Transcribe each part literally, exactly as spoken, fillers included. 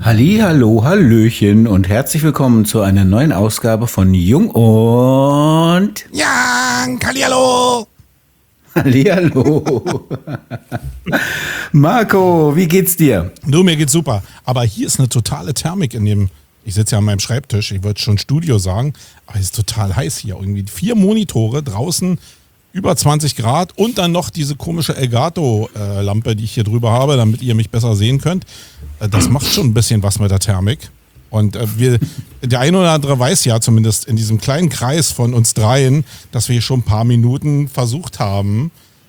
Hallihallo, Hallöchen und herzlich willkommen zu einer neuen Ausgabe von Jung und Ja, hallihallo. Hallihallo. Marco, wie geht's dir? Du, mir geht's super. Aber hier ist eine totale Thermik in dem, ich sitze ja an meinem Schreibtisch, ich würde schon Studio sagen, aber es ist total heiß hier. Irgendwie vier Monitore, draußen über zwanzig Grad und dann noch diese komische Elgato-Lampe, die ich hier drüber habe, damit ihr mich besser sehen könnt. Das macht schon ein bisschen was mit der Thermik. Und äh, wir, der eine oder andere weiß ja zumindest in diesem kleinen Kreis von uns dreien, dass wir schon ein paar Minuten versucht haben,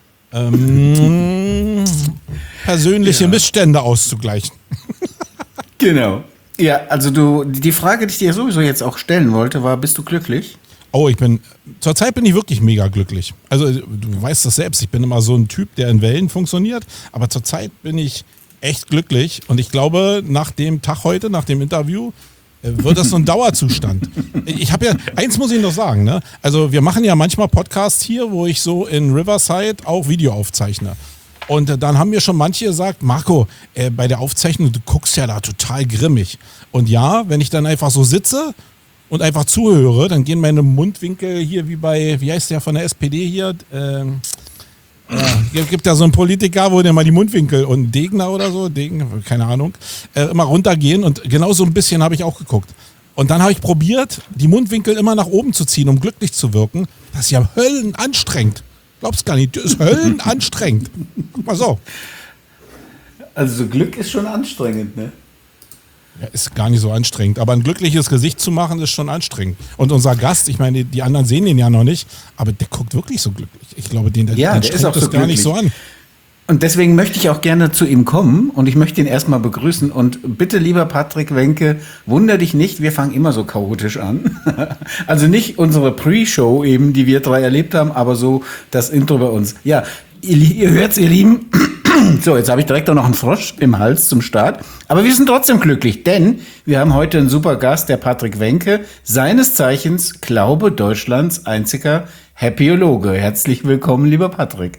ähm, persönliche ja. Missstände auszugleichen. Genau. Ja, also du, die Frage, die ich dir sowieso jetzt auch stellen wollte, war, bist du glücklich? Oh, ich bin, zurzeit bin ich wirklich mega glücklich. Also du weißt das selbst, ich bin immer so ein Typ, der in Wellen funktioniert, aber zurzeit bin ich echt glücklich und ich glaube, nach dem Tag heute, nach dem Interview, wird das so ein Dauerzustand. Ich habe ja, eins muss ich noch sagen, ne? Also wir machen ja manchmal Podcasts hier, wo ich so in Riverside auch Video aufzeichne. Und dann haben mir schon manche gesagt, Marco, äh, bei der Aufzeichnung, du guckst ja da total grimmig. Und ja, wenn ich dann einfach so sitze und einfach zuhöre, dann gehen meine Mundwinkel hier wie bei, wie heißt der von der S P D hier, ähm, ja, gibt ja so einen Politiker, wo der mal die Mundwinkel und Degner oder so, Degen, keine Ahnung, äh, immer runtergehen und genau so ein bisschen habe ich auch geguckt. Und dann habe ich probiert, die Mundwinkel immer nach oben zu ziehen, um glücklich zu wirken. Das ist ja höllenanstrengend. Glaubst gar nicht, das ist höllenanstrengend. Guck mal so. Also so Glück ist schon anstrengend, ne? Ja, ist gar nicht so anstrengend. Aber ein glückliches Gesicht zu machen, ist schon anstrengend. Und unser Gast, ich meine, die anderen sehen ihn ja noch nicht, aber der guckt wirklich so glücklich. Ich glaube, den, ja, den der strengt ist auch das so gar glücklich. nicht so an. Und deswegen möchte ich auch gerne zu ihm kommen und ich möchte ihn erstmal begrüßen. Und bitte, lieber Patrick Wenke, wunder dich nicht, wir fangen immer so chaotisch an. Also nicht unsere Pre-Show eben, die wir drei erlebt haben, aber so das Intro bei uns. Ja, ihr, ihr hört's, ihr Lieben. So, jetzt habe ich direkt auch noch einen Frosch im Hals zum Start. Aber wir sind trotzdem glücklich, denn wir haben heute einen super Gast, der Patrick Wenke, seines Zeichens, glaube Deutschlands einziger Happyologe. Herzlich willkommen, lieber Patrick.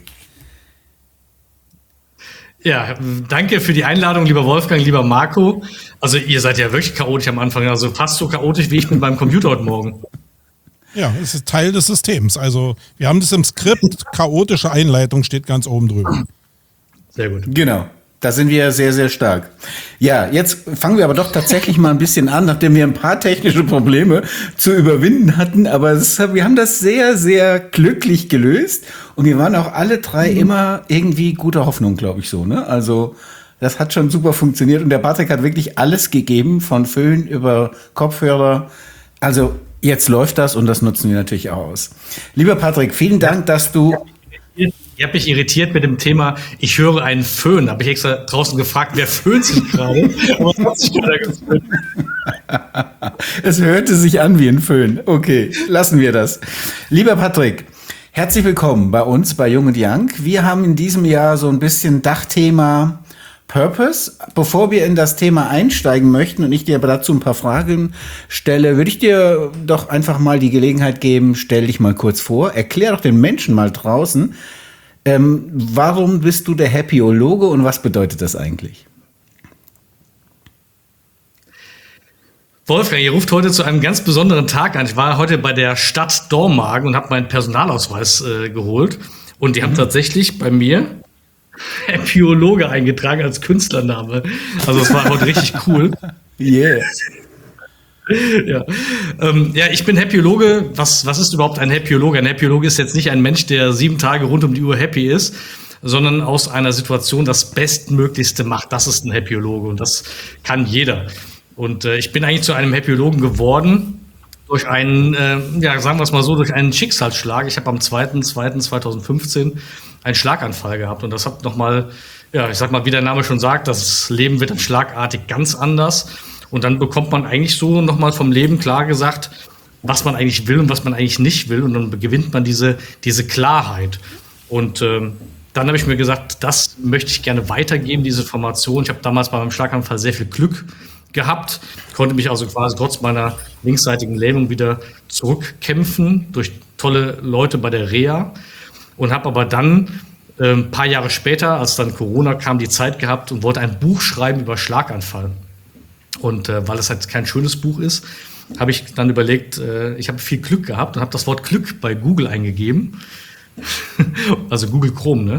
Ja, danke für die Einladung, lieber Wolfgang, lieber Marco. Also ihr seid ja wirklich chaotisch am Anfang, also fast so chaotisch wie ich bin beim Computer heute Morgen. Ja, es ist Teil des Systems. Also wir haben das im Skript, chaotische Einleitung steht ganz oben drüber. Sehr gut. Genau, da sind wir sehr, sehr stark. Ja, jetzt fangen wir aber doch tatsächlich mal ein bisschen an, nachdem wir ein paar technische Probleme zu überwinden hatten. Aber es, wir haben das sehr, sehr glücklich gelöst. Und wir waren auch alle drei mhm. immer irgendwie guter Hoffnung, glaube ich so. Ne? Also das hat schon super funktioniert. Und der Patrick hat wirklich alles gegeben, von Föhn über Kopfhörer. Also jetzt läuft das und das nutzen wir natürlich auch aus. Lieber Patrick, vielen Dank, dass du... Ich habe mich irritiert mit dem Thema, ich höre einen Föhn. Da habe ich extra draußen gefragt, wer föhnt sich gerade? Aber es hat sich keiner geföhnt. Es hörte sich an wie ein Föhn. Okay, lassen wir das. Lieber Patrick, herzlich willkommen bei uns bei Jung und Young. Wir haben in diesem Jahr so ein bisschen Dachthema Purpose. Bevor wir in das Thema einsteigen möchten und ich dir aber dazu ein paar Fragen stelle, würde ich dir doch einfach mal die Gelegenheit geben, stell dich mal kurz vor, erklär doch den Menschen mal draußen, Ähm, warum bist du der Happyologe und was bedeutet das eigentlich? Wolfgang, ihr ruft heute zu einem ganz besonderen Tag an. Ich war heute bei der Stadt Dormagen und habe meinen Personalausweis äh, geholt. Und die haben mhm. tatsächlich bei mir Happyologe eingetragen als Künstlername. Also das war heute richtig cool. Yeah. Ja. Ähm, ja, ich bin Happyologe. Was, was ist überhaupt ein Happyologe? Ein Happyologe ist jetzt nicht ein Mensch, der sieben Tage rund um die Uhr happy ist, sondern aus einer Situation das Bestmöglichste macht. Das ist ein Happyologe und das kann jeder. Und äh, ich bin eigentlich zu einem Happyologen geworden durch einen, äh, ja, sagen wir es mal so, durch einen Schicksalsschlag. Ich habe am zweiten zweiten zweitausendfünfzehn einen Schlaganfall gehabt und das hat nochmal, ja, ich sag mal, wie der Name schon sagt, das Leben wird dann schlagartig ganz anders. Und dann bekommt man eigentlich so nochmal vom Leben klar gesagt, was man eigentlich will und was man eigentlich nicht will. Und dann gewinnt man diese, diese Klarheit. Und ähm, dann habe ich mir gesagt, das möchte ich gerne weitergeben, diese Information. Ich habe damals bei meinem Schlaganfall sehr viel Glück gehabt, konnte mich also quasi trotz meiner linksseitigen Lähmung wieder zurückkämpfen durch tolle Leute bei der Reha. Und habe aber dann äh, ein paar Jahre später, als dann Corona kam, die Zeit gehabt und wollte ein Buch schreiben über Schlaganfall. Und äh, weil es halt kein schönes Buch ist, habe ich dann überlegt, äh, ich habe viel Glück gehabt und habe das Wort Glück bei Google eingegeben. Also Google Chrome, ne?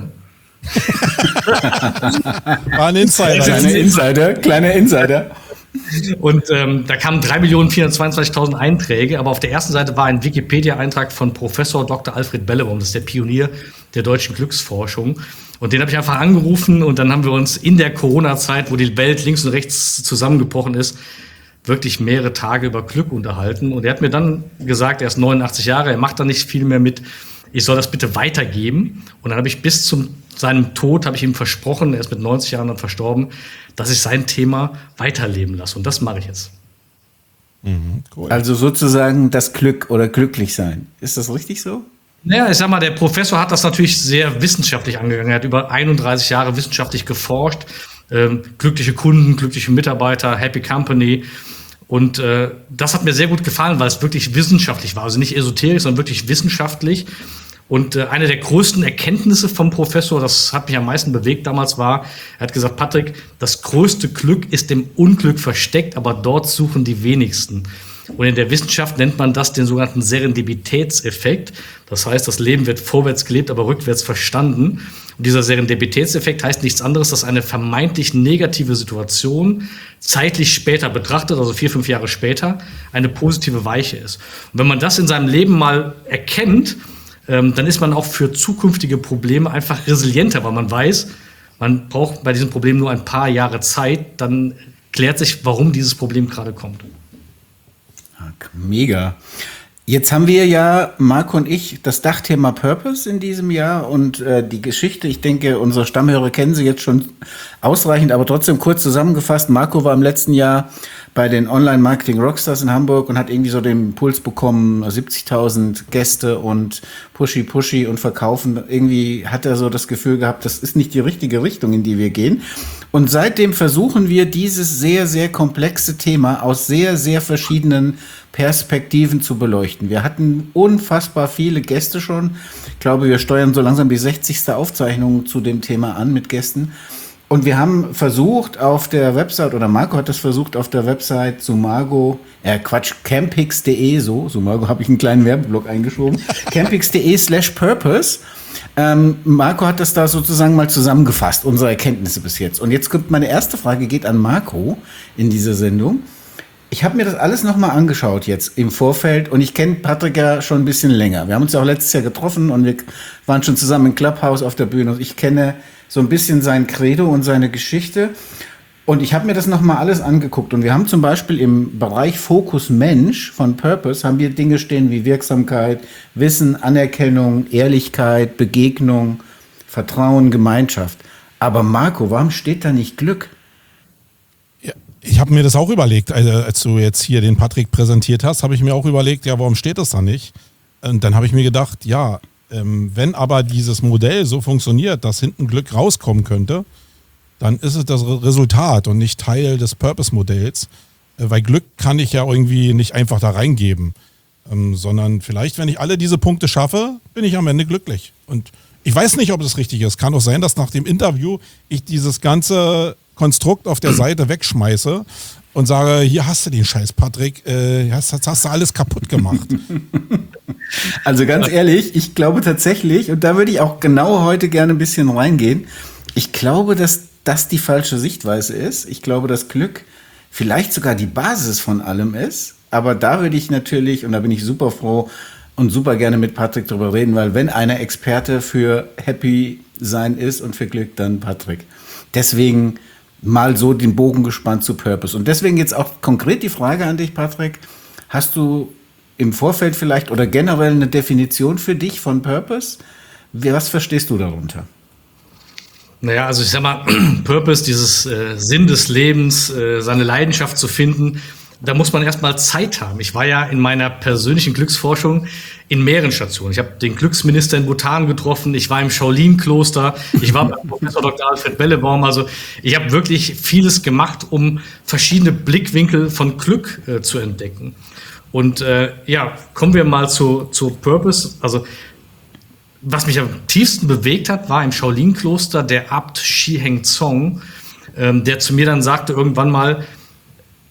War ein Insider. Kleiner Insider, kleiner Insider. Und ähm, da kamen drei Millionen vierhundertzweiundzwanzigtausend Einträge, aber auf der ersten Seite war ein Wikipedia-Eintrag von Professor Doktor Alfred Bellebaum, das ist der Pionier der deutschen Glücksforschung. Und den habe ich einfach angerufen und dann haben wir uns in der Corona-Zeit, wo die Welt links und rechts zusammengebrochen ist, wirklich mehrere Tage über Glück unterhalten. Und er hat mir dann gesagt, er ist neunundachtzig Jahre, er macht da nicht viel mehr mit, ich soll das bitte weitergeben. Und dann habe ich bis zu seinem Tod, habe ich ihm versprochen, er ist mit neunzig Jahren dann verstorben, dass ich sein Thema weiterleben lasse. Und das mache ich jetzt. Mhm, cool. Also sozusagen das Glück oder glücklich sein. Ist das richtig so? Naja, ich sag mal, der Professor hat das natürlich sehr wissenschaftlich angegangen. Er hat über einunddreißig Jahre wissenschaftlich geforscht. Ähm, glückliche Kunden, glückliche Mitarbeiter, Happy Company. Und äh, das hat mir sehr gut gefallen, weil es wirklich wissenschaftlich war. Also nicht esoterisch, sondern wirklich wissenschaftlich. Und äh, eine der größten Erkenntnisse vom Professor, das hat mich am meisten bewegt damals, war, er hat gesagt, Patrick, das größte Glück ist im Unglück versteckt, aber dort suchen die wenigsten. Und in der Wissenschaft nennt man das den sogenannten Serendipitätseffekt. Das heißt, das Leben wird vorwärts gelebt, aber rückwärts verstanden. Und dieser Serendipitätseffekt heißt nichts anderes, dass eine vermeintlich negative Situation zeitlich später betrachtet, also vier, fünf Jahre später, eine positive Weiche ist. Und wenn man das in seinem Leben mal erkennt, ähm, dann ist man auch für zukünftige Probleme einfach resilienter, weil man weiß, man braucht bei diesem Problem nur ein paar Jahre Zeit, dann klärt sich, warum dieses Problem gerade kommt. Mega. Jetzt haben wir ja, Marco und ich, das Dachthema Purpose in diesem Jahr und äh, die Geschichte, ich denke, unsere Stammhörer kennen sie jetzt schon ausreichend, aber trotzdem kurz zusammengefasst. Marco war im letzten Jahr bei den Online-Marketing-Rockstars in Hamburg und hat irgendwie so den Impuls bekommen, siebzigtausend Gäste und pushy, pushy und verkaufen. Irgendwie hat er so das Gefühl gehabt, das ist nicht die richtige Richtung, in die wir gehen. Und seitdem versuchen wir, dieses sehr, sehr komplexe Thema aus sehr, sehr verschiedenen Perspektiven zu beleuchten. Wir hatten unfassbar viele Gäste schon. Ich glaube, wir steuern so langsam die sechzigste Aufzeichnung zu dem Thema an mit Gästen. Und wir haben versucht auf der Website, oder Marco hat das versucht auf der Website Sumago, äh Quatsch, campix punkt de, so, Sumago habe ich einen kleinen Werbeblock eingeschoben, campix punkt de slash purpose. Ähm, Marco hat das da sozusagen mal zusammengefasst, unsere Erkenntnisse bis jetzt. Und jetzt kommt meine erste Frage, geht an Marco in dieser Sendung. Ich habe mir das alles nochmal angeschaut jetzt im Vorfeld und ich kenne Patrick ja schon ein bisschen länger. Wir haben uns ja auch letztes Jahr getroffen und wir waren schon zusammen im Clubhouse auf der Bühne und ich kenne so ein bisschen sein Credo und seine Geschichte. Und ich habe mir das nochmal alles angeguckt und wir haben zum Beispiel im Bereich Fokus Mensch von Purpose haben wir Dinge stehen wie Wirksamkeit, Wissen, Anerkennung, Ehrlichkeit, Begegnung, Vertrauen, Gemeinschaft. Aber Marco, warum steht da nicht Glück? Ja, ich habe mir das auch überlegt, also als du jetzt hier den Patrick präsentiert hast, habe ich mir auch überlegt, ja, warum steht das da nicht? Und dann habe ich mir gedacht, ja, ähm, wenn aber dieses Modell so funktioniert, dass hinten Glück rauskommen könnte, dann ist es das Resultat und nicht Teil des Purpose-Modells, weil Glück kann ich ja irgendwie nicht einfach da reingeben, ähm, sondern vielleicht, wenn ich alle diese Punkte schaffe, bin ich am Ende glücklich. Und ich weiß nicht, ob das richtig ist. Kann doch sein, dass nach dem Interview ich dieses ganze Konstrukt auf der Seite wegschmeiße und sage, hier hast du den Scheiß, Patrick, äh, hast, hast du alles kaputt gemacht. Also ganz ehrlich, ich glaube tatsächlich, und da würde ich auch genau heute gerne ein bisschen reingehen, ich glaube, dass das die falsche Sichtweise ist. Ich glaube, dass Glück vielleicht sogar die Basis von allem ist. Aber da würde ich natürlich, und da bin ich super froh und super gerne mit Patrick drüber reden, weil wenn einer Experte für Happy sein ist und für Glück, dann Patrick. Deswegen mal so den Bogen gespannt zu Purpose. Und deswegen jetzt auch konkret die Frage an dich, Patrick. Hast du im Vorfeld vielleicht oder generell eine Definition für dich von Purpose? Was verstehst du darunter? Naja, also ich sag mal, Purpose, dieses äh, Sinn des Lebens, äh, seine Leidenschaft zu finden, da muss man erstmal Zeit haben. Ich war ja in meiner persönlichen Glücksforschung in mehreren Stationen. Ich habe den Glücksminister in Bhutan getroffen, ich war im Shaolin-Kloster, ich war bei Professor Doktor Alfred Bellebaum. Also ich habe wirklich vieles gemacht, um verschiedene Blickwinkel von Glück äh, zu entdecken. Und äh, ja, kommen wir mal zu, zu Purpose. Also was mich am tiefsten bewegt hat, war im Shaolin-Kloster der Abt Shi Heng Zong, ähm, der zu mir dann sagte irgendwann mal,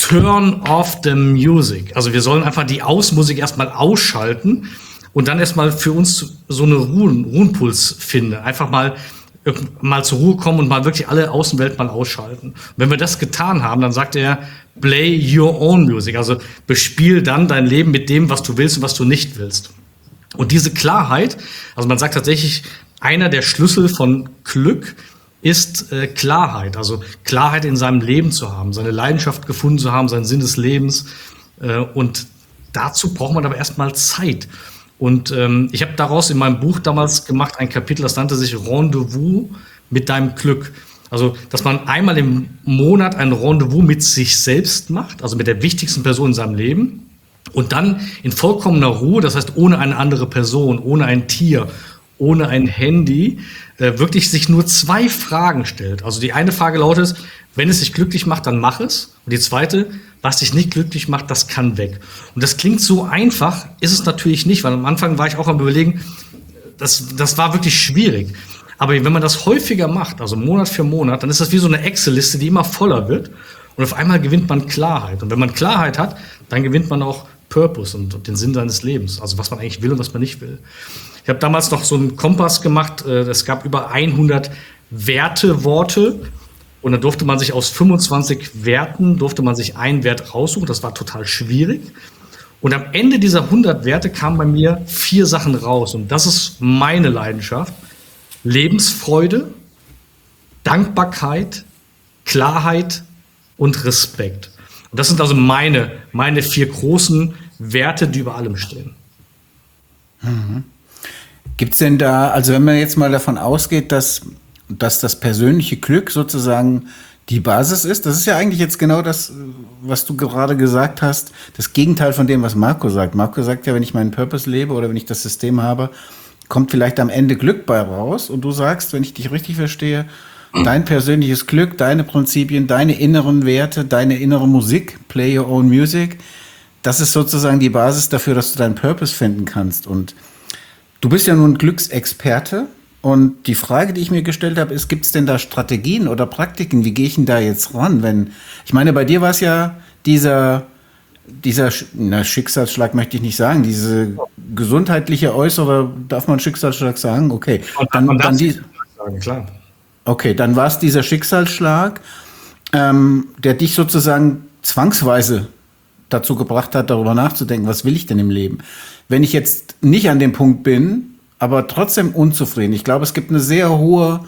turn off the music. Also wir sollen einfach die Außenmusik erstmal ausschalten und dann erstmal für uns so eine Ruhen, Ruhenpuls finden. Einfach mal, mal zur Ruhe kommen und mal wirklich alle Außenwelt mal ausschalten. Und wenn wir das getan haben, dann sagt er, play your own music. Also bespiel dann dein Leben mit dem, was du willst und was du nicht willst. Und diese Klarheit, also man sagt tatsächlich, einer der Schlüssel von Glück ist äh, Klarheit. Also Klarheit in seinem Leben zu haben, seine Leidenschaft gefunden zu haben, seinen Sinn des Lebens. Äh, und dazu braucht man aber erstmal Zeit. Und ähm, ich habe daraus in meinem Buch damals gemacht ein Kapitel, das nannte sich Rendezvous mit deinem Glück. Also, dass man einmal im Monat ein Rendezvous mit sich selbst macht, also mit der wichtigsten Person in seinem Leben. Und dann in vollkommener Ruhe, das heißt ohne eine andere Person, ohne ein Tier, ohne ein Handy, äh, wirklich sich nur zwei Fragen stellt. Also die eine Frage lautet, wenn es dich glücklich macht, dann mach es. Und die zweite, was dich nicht glücklich macht, das kann weg. Und das klingt so einfach, ist es natürlich nicht, weil am Anfang war ich auch am Überlegen, das, das war wirklich schwierig. Aber wenn man das häufiger macht, also Monat für Monat, dann ist das wie so eine Excel-Liste, die immer voller wird. Und auf einmal gewinnt man Klarheit. Und wenn man Klarheit hat, dann gewinnt man auch Purpose und den Sinn seines Lebens. Also was man eigentlich will und was man nicht will. Ich habe damals noch so einen Kompass gemacht. Es gab über hundert Werteworte. Und dann durfte man sich aus fünfundzwanzig Werten, durfte man sich einen Wert raussuchen. Das war total schwierig. Und am Ende dieser hundert Werte kamen bei mir vier Sachen raus. Und das ist meine Leidenschaft. Lebensfreude, Dankbarkeit, Klarheit und Respekt. Und das sind also meine, meine vier großen Werte, die über allem stehen. Mhm. Gibt es denn da, also wenn man jetzt mal davon ausgeht, dass, dass das persönliche Glück sozusagen die Basis ist, das ist ja eigentlich jetzt genau das, was du gerade gesagt hast, das Gegenteil von dem, was Marco sagt. Marco sagt ja, wenn ich meinen Purpose lebe oder wenn ich das System habe, kommt vielleicht am Ende Glück bei raus. Und du sagst, wenn ich dich richtig verstehe, dein persönliches Glück, deine Prinzipien, deine inneren Werte, deine innere Musik, play your own music, das ist sozusagen die Basis dafür, dass du deinen Purpose finden kannst. Und du bist ja nun Glücksexperte. Und die Frage, die ich mir gestellt habe, ist, gibt es denn da Strategien oder Praktiken? Wie gehe ich denn da jetzt ran? Wenn, ich meine, bei dir war es ja dieser, dieser na, Schicksalsschlag möchte ich nicht sagen, diese gesundheitliche äußere, darf man Schicksalsschlag sagen? Okay. Dann, man dann die, sagen, klar. Okay, dann war es dieser Schicksalsschlag, ähm, der dich sozusagen zwangsweise dazu gebracht hat, darüber nachzudenken, was will ich denn im Leben? Wenn ich jetzt nicht an dem Punkt bin, aber trotzdem unzufrieden. Ich glaube, es gibt eine sehr hohe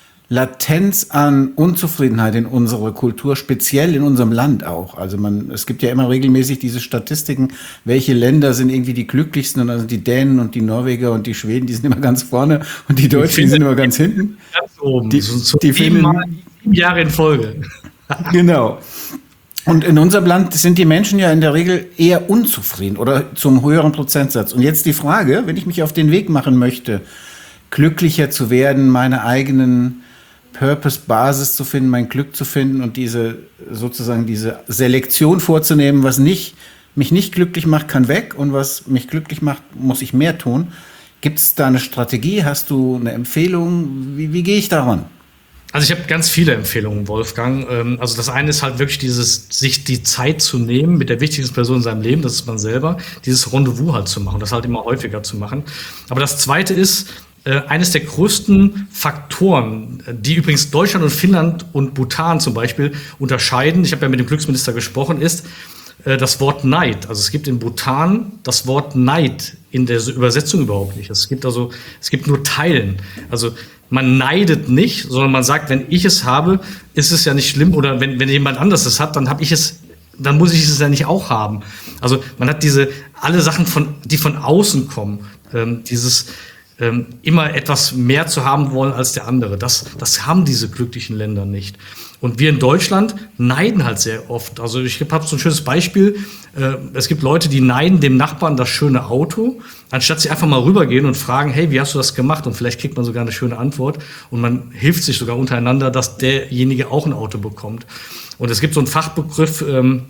Latenz an Unzufriedenheit in unserer Kultur, speziell in unserem Land auch. Also man, es gibt ja immer regelmäßig diese Statistiken, welche Länder sind irgendwie die glücklichsten, und also die Dänen und die Norweger und die Schweden, die sind immer ganz vorne und die Deutschen, die sind immer ganz hinten. Ganz oben. Die, so die sieben, Mal, sieben Jahre in Folge. Genau. Und in unserem Land sind die Menschen ja in der Regel eher unzufrieden oder zum höheren Prozentsatz. Und jetzt die Frage, wenn ich mich auf den Weg machen möchte, glücklicher zu werden, meine eigenen Purpose-Basis zu finden, mein Glück zu finden und diese sozusagen diese Selektion vorzunehmen, was nicht, mich nicht glücklich macht, kann weg, und was mich glücklich macht, muss ich mehr tun. Gibt es da eine Strategie? Hast du eine Empfehlung? Wie, wie gehe ich daran? Also ich habe ganz viele Empfehlungen, Wolfgang. Also das eine ist halt wirklich dieses, sich die Zeit zu nehmen mit der wichtigsten Person in seinem Leben, das ist man selber, dieses Rendezvous halt zu machen, das halt immer häufiger zu machen. Aber das zweite ist, äh, eines der größten Faktoren, die übrigens Deutschland und Finnland und Bhutan zum Beispiel unterscheiden, ich habe ja mit dem Glücksminister gesprochen, ist äh, das Wort Neid. Also es gibt in Bhutan das Wort Neid in der Übersetzung überhaupt nicht. Es gibt also, es gibt nur Teilen. Also man neidet nicht, sondern man sagt, wenn ich es habe, ist es ja nicht schlimm. Oder wenn, wenn jemand anderes es hat, dann habe ich es, dann muss ich es ja nicht auch haben. Also man hat diese, alle Sachen, von, die von außen kommen, ähm, dieses ähm, immer etwas mehr zu haben wollen als der andere. Das, das haben diese glücklichen Länder nicht. Und wir in Deutschland neiden halt sehr oft. Also ich habe so ein schönes Beispiel. Äh, es gibt Leute, die neiden dem Nachbarn das schöne Auto, anstatt sie einfach mal rübergehen und fragen, hey, wie hast du das gemacht? Und vielleicht kriegt man sogar eine schöne Antwort. Und man hilft sich sogar untereinander, dass derjenige auch ein Auto bekommt. Und es gibt so einen Fachbegriff, ähm,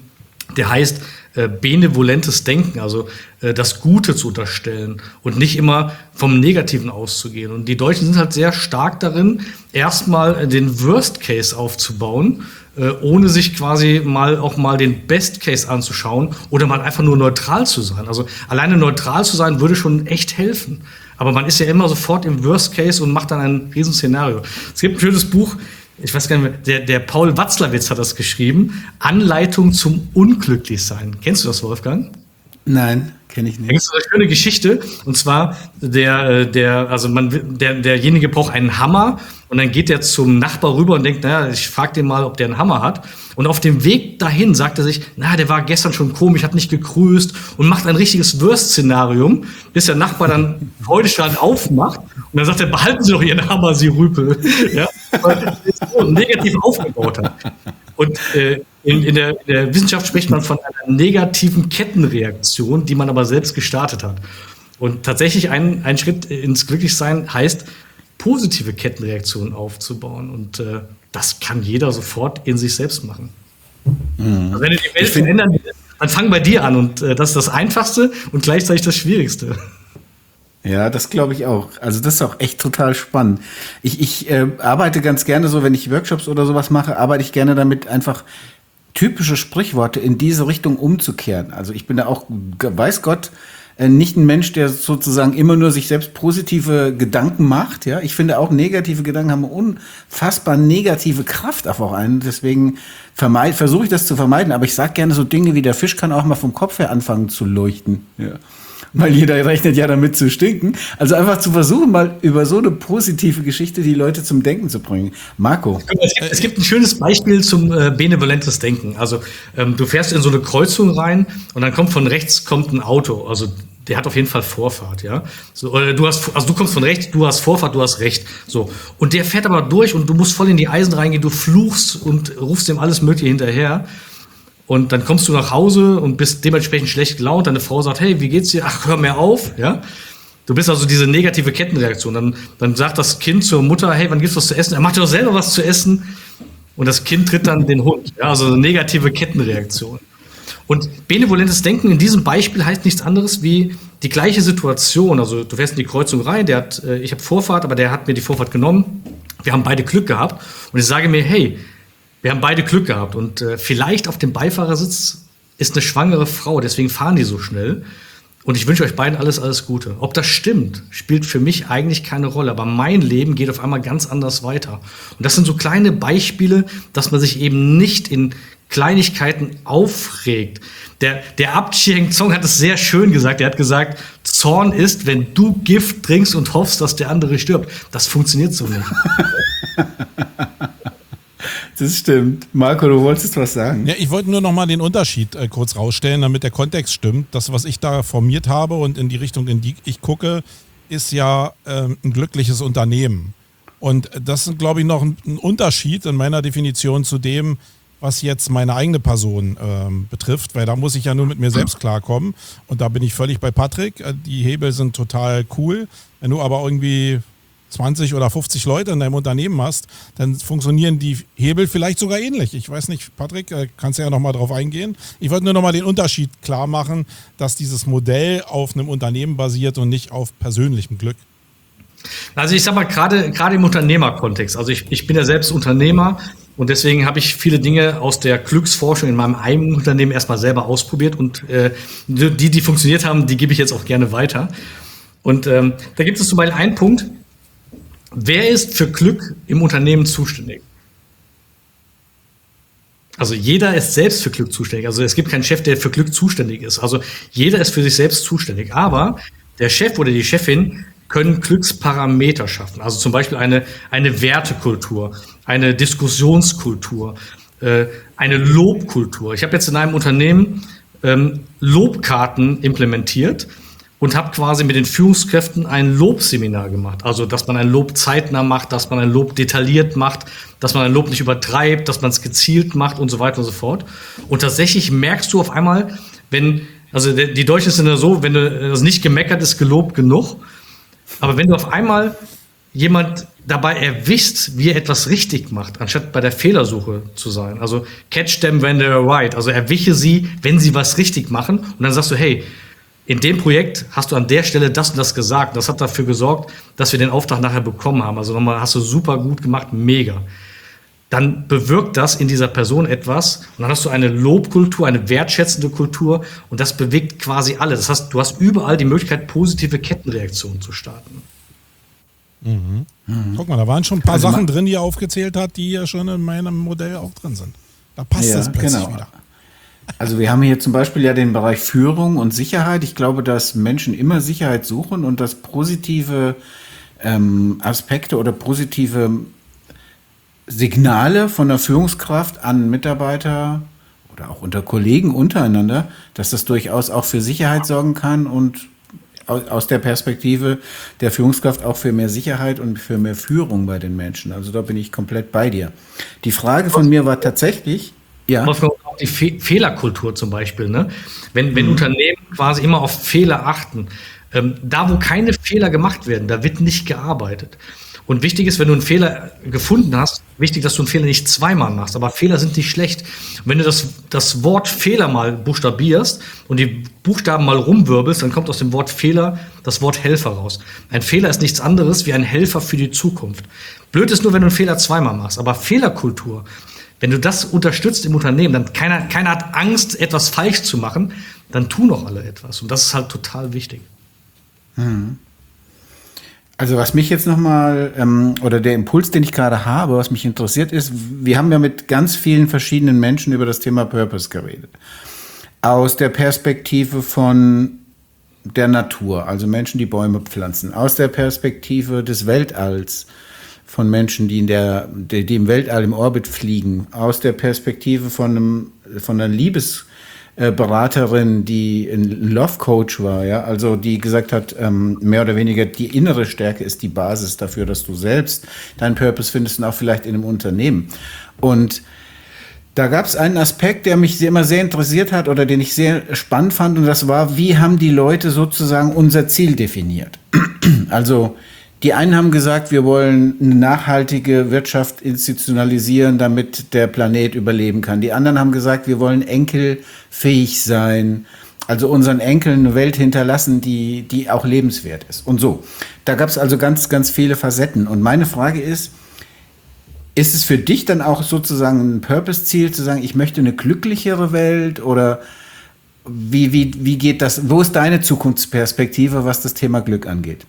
Der heißt äh, benevolentes Denken, also äh, das Gute zu unterstellen und nicht immer vom Negativen auszugehen. Und die Deutschen sind halt sehr stark darin, erstmal den Worst Case aufzubauen, äh, ohne sich quasi mal auch mal den Best Case anzuschauen oder mal einfach nur neutral zu sein. Also alleine neutral zu sein würde schon echt helfen. Aber man ist ja immer sofort im Worst Case und macht dann ein Riesenszenario. Es gibt ein schönes Buch, ich weiß gar nicht mehr, der, der Paul Watzlawick hat das geschrieben, Anleitung zum Unglücklichsein. Kennst du das, Wolfgang? Nein, kenne ich Da nicht. gibt es eine schöne Geschichte, und zwar der, der, also man, der, derjenige braucht einen Hammer und dann geht er zum Nachbar rüber und denkt, naja, ich frage den mal, ob der einen Hammer hat. Und auf dem Weg dahin sagt er sich, na, der war gestern schon komisch, hat nicht gegrüßt und macht ein richtiges Worst-Szenarium, bis der Nachbar dann freudestrahlend aufmacht und dann sagt er, behalten Sie doch Ihren Hammer, Sie Rüpel. Ja, weil er es so negativ aufgebaut hat. Und äh, in, in, der, in der Wissenschaft spricht man von einer negativen Kettenreaktion, die man aber selbst gestartet hat. Und tatsächlich ein, ein Schritt ins Glücklichsein heißt, positive Kettenreaktionen aufzubauen. Und äh, das kann jeder sofort in sich selbst machen. Mhm. Also wenn du die Welt verändern willst, dann fang bei dir an. Und äh, das ist das Einfachste und gleichzeitig das Schwierigste. Ja, das glaube ich auch. Also das ist auch echt total spannend. Ich, ich äh, arbeite ganz gerne so, wenn ich Workshops oder sowas mache, arbeite ich gerne damit, einfach typische Sprichworte in diese Richtung umzukehren. Also ich bin da auch, weiß Gott, äh, nicht ein Mensch, der sozusagen immer nur sich selbst positive Gedanken macht. Ja, ich finde auch negative Gedanken haben eine unfassbar negative Kraft auf auch einen. Deswegen vermeid, versuche ich das zu vermeiden. Aber ich sage gerne so Dinge wie der Fisch kann auch mal vom Kopf her anfangen zu leuchten. Ja. Weil jeder rechnet ja damit zu stinken. Also einfach zu versuchen, mal über so eine positive Geschichte die Leute zum Denken zu bringen. Marco. Es gibt, es gibt ein schönes Beispiel zum äh, benevolentes Denken. Also ähm, du fährst in so eine Kreuzung rein und dann kommt von rechts kommt ein Auto. Also der hat auf jeden Fall Vorfahrt, ja. So, oder du hast, also du kommst von rechts, du hast Vorfahrt, du hast Recht. So. Und der fährt aber durch und du musst voll in die Eisen reingehen, du fluchst und rufst ihm alles Mögliche hinterher. Und dann kommst du nach Hause und bist dementsprechend schlecht gelaunt. Deine Frau sagt, hey, wie geht's dir? Ach, hör mir auf, ja. Du bist also diese negative Kettenreaktion. Dann, dann sagt das Kind zur Mutter, hey, wann gibt's was zu essen? Er macht ja doch selber was zu essen. Und das Kind tritt dann den Hund. Ja, also eine negative Kettenreaktion. Und benevolentes Denken in diesem Beispiel heißt nichts anderes wie die gleiche Situation. Also du fährst in die Kreuzung rein, der hat, äh, ich habe Vorfahrt, aber der hat mir die Vorfahrt genommen. Wir haben beide Glück gehabt. Und ich sage mir, hey, wir haben beide Glück gehabt und äh, vielleicht auf dem Beifahrersitz ist eine schwangere Frau, deswegen fahren die so schnell. Und ich wünsche euch beiden alles, alles Gute. Ob das stimmt, spielt für mich eigentlich keine Rolle. Aber mein Leben geht auf einmal ganz anders weiter. Und das sind so kleine Beispiele, dass man sich eben nicht in Kleinigkeiten aufregt. Der, der Abt Chiang Zong hat es sehr schön gesagt. Er hat gesagt, Zorn ist, wenn du Gift trinkst und hoffst, dass der andere stirbt. Das funktioniert so nicht. Das stimmt. Marco, du wolltest was sagen. Ja, ich wollte nur noch mal den Unterschied äh, kurz rausstellen, damit der Kontext stimmt. Das, was ich da formiert habe und in die Richtung, in die ich gucke, ist ja ähm, ein glückliches Unternehmen. Und das ist, glaube ich, noch ein, ein Unterschied in meiner Definition zu dem, was jetzt meine eigene Person ähm, betrifft, weil da muss ich ja nur mit mir selbst klarkommen. Und da bin ich völlig bei Patrick. Die Hebel sind total cool. Wenn du aber irgendwie zwanzig oder fünfzig Leute in deinem Unternehmen hast, dann funktionieren die Hebel vielleicht sogar ähnlich. Ich weiß nicht, Patrick, kannst du ja noch mal drauf eingehen. Ich wollte nur noch mal den Unterschied klar machen, dass dieses Modell auf einem Unternehmen basiert und nicht auf persönlichem Glück. Also ich sag mal, gerade gerade im Unternehmerkontext, also ich, ich bin ja selbst Unternehmer und deswegen habe ich viele Dinge aus der Glücksforschung in meinem eigenen Unternehmen erstmal selber ausprobiert und äh, die, die funktioniert haben, die gebe ich jetzt auch gerne weiter. Und ähm, da gibt es zum Beispiel einen Punkt: Wer ist für Glück im Unternehmen zuständig? Also jeder ist selbst für Glück zuständig. Also es gibt keinen Chef, der für Glück zuständig ist. Also jeder ist für sich selbst zuständig. Aber der Chef oder die Chefin können Glücksparameter schaffen. Also zum Beispiel eine, eine Wertekultur, eine Diskussionskultur, äh, eine Lobkultur. Ich habe jetzt in einem Unternehmen ähm, Lobkarten implementiert und habe quasi mit den Führungskräften ein Lobseminar gemacht. Also, dass man ein Lob zeitnah macht, dass man ein Lob detailliert macht, dass man ein Lob nicht übertreibt, dass man es gezielt macht und so weiter und so fort. Und tatsächlich merkst du auf einmal, wenn, also die Deutschen sind ja so, wenn du das nicht gemeckert ist, gelobt genug. Aber wenn du auf einmal jemand dabei erwischt, wie er etwas richtig macht, anstatt bei der Fehlersuche zu sein. Also catch them when they're right. Also erwische sie, wenn sie was richtig machen. Und dann sagst du, hey, in dem Projekt hast du an der Stelle das und das gesagt. Das hat dafür gesorgt, dass wir den Auftrag nachher bekommen haben. Also nochmal, hast du super gut gemacht, mega. Dann bewirkt das in dieser Person etwas und dann hast du eine Lobkultur, eine wertschätzende Kultur und das bewegt quasi alle. Das heißt, du hast überall die Möglichkeit, positive Kettenreaktionen zu starten. Mhm. Mhm. Guck mal, da waren schon ein paar also Sachen drin, die er aufgezählt hat, die ja schon in meinem Modell auch drin sind. Da passt ja, das plötzlich genau. wieder. Also wir haben hier zum Beispiel ja den Bereich Führung und Sicherheit. Ich glaube, dass Menschen immer Sicherheit suchen und dass positive ähm, Aspekte oder positive Signale von der Führungskraft an Mitarbeiter oder auch unter Kollegen untereinander, dass das durchaus auch für Sicherheit sorgen kann und aus der Perspektive der Führungskraft auch für mehr Sicherheit und für mehr Führung bei den Menschen. Also da bin ich komplett bei dir. Die Frage von mir war tatsächlich, ja. Auch die Fe- Fehlerkultur zum Beispiel, ne? Wenn, wenn mhm. Unternehmen quasi immer auf Fehler achten, ähm, da wo keine Fehler gemacht werden, da wird nicht gearbeitet. Und wichtig ist, wenn du einen Fehler gefunden hast, wichtig, dass du einen Fehler nicht zweimal machst. Aber Fehler sind nicht schlecht. Und wenn du das, das Wort Fehler mal buchstabierst und die Buchstaben mal rumwirbelst, dann kommt aus dem Wort Fehler das Wort Helfer raus. Ein Fehler ist nichts anderes wie ein Helfer für die Zukunft. Blöd ist nur, wenn du einen Fehler zweimal machst. Aber Fehlerkultur, wenn du das unterstützt im Unternehmen, dann keiner, keiner hat Angst, etwas falsch zu machen, dann tun doch alle etwas. Und das ist halt total wichtig. Mhm. Also was mich jetzt nochmal, ähm, oder der Impuls, den ich gerade habe, was mich interessiert ist, wir haben ja mit ganz vielen verschiedenen Menschen über das Thema Purpose geredet. Aus der Perspektive von der Natur, also Menschen, die Bäume pflanzen. Aus der Perspektive des Weltalls, von Menschen, die, in der, die, die im Weltall im Orbit fliegen. Aus der Perspektive von, einem, von einer Liebes Beraterin, die ein Love Coach war, ja, also die gesagt hat, ähm, mehr oder weniger die innere Stärke ist die Basis dafür, dass du selbst deinen Purpose findest und auch vielleicht in einem Unternehmen. Und da gab es einen Aspekt, der mich immer sehr interessiert hat oder den ich sehr spannend fand, und das war, wie haben die Leute sozusagen unser Ziel definiert? Also die einen haben gesagt, wir wollen eine nachhaltige Wirtschaft institutionalisieren, damit der Planet überleben kann. Die anderen haben gesagt, wir wollen enkelfähig sein, also unseren Enkeln eine Welt hinterlassen, die, die auch lebenswert ist. Und so. Da gab es also ganz, ganz viele Facetten. Und meine Frage ist, ist es für dich dann auch sozusagen ein Purpose-Ziel, zu sagen, ich möchte eine glücklichere Welt, oder wie, wie, wie geht das? Wo ist deine Zukunftsperspektive, was das Thema Glück angeht?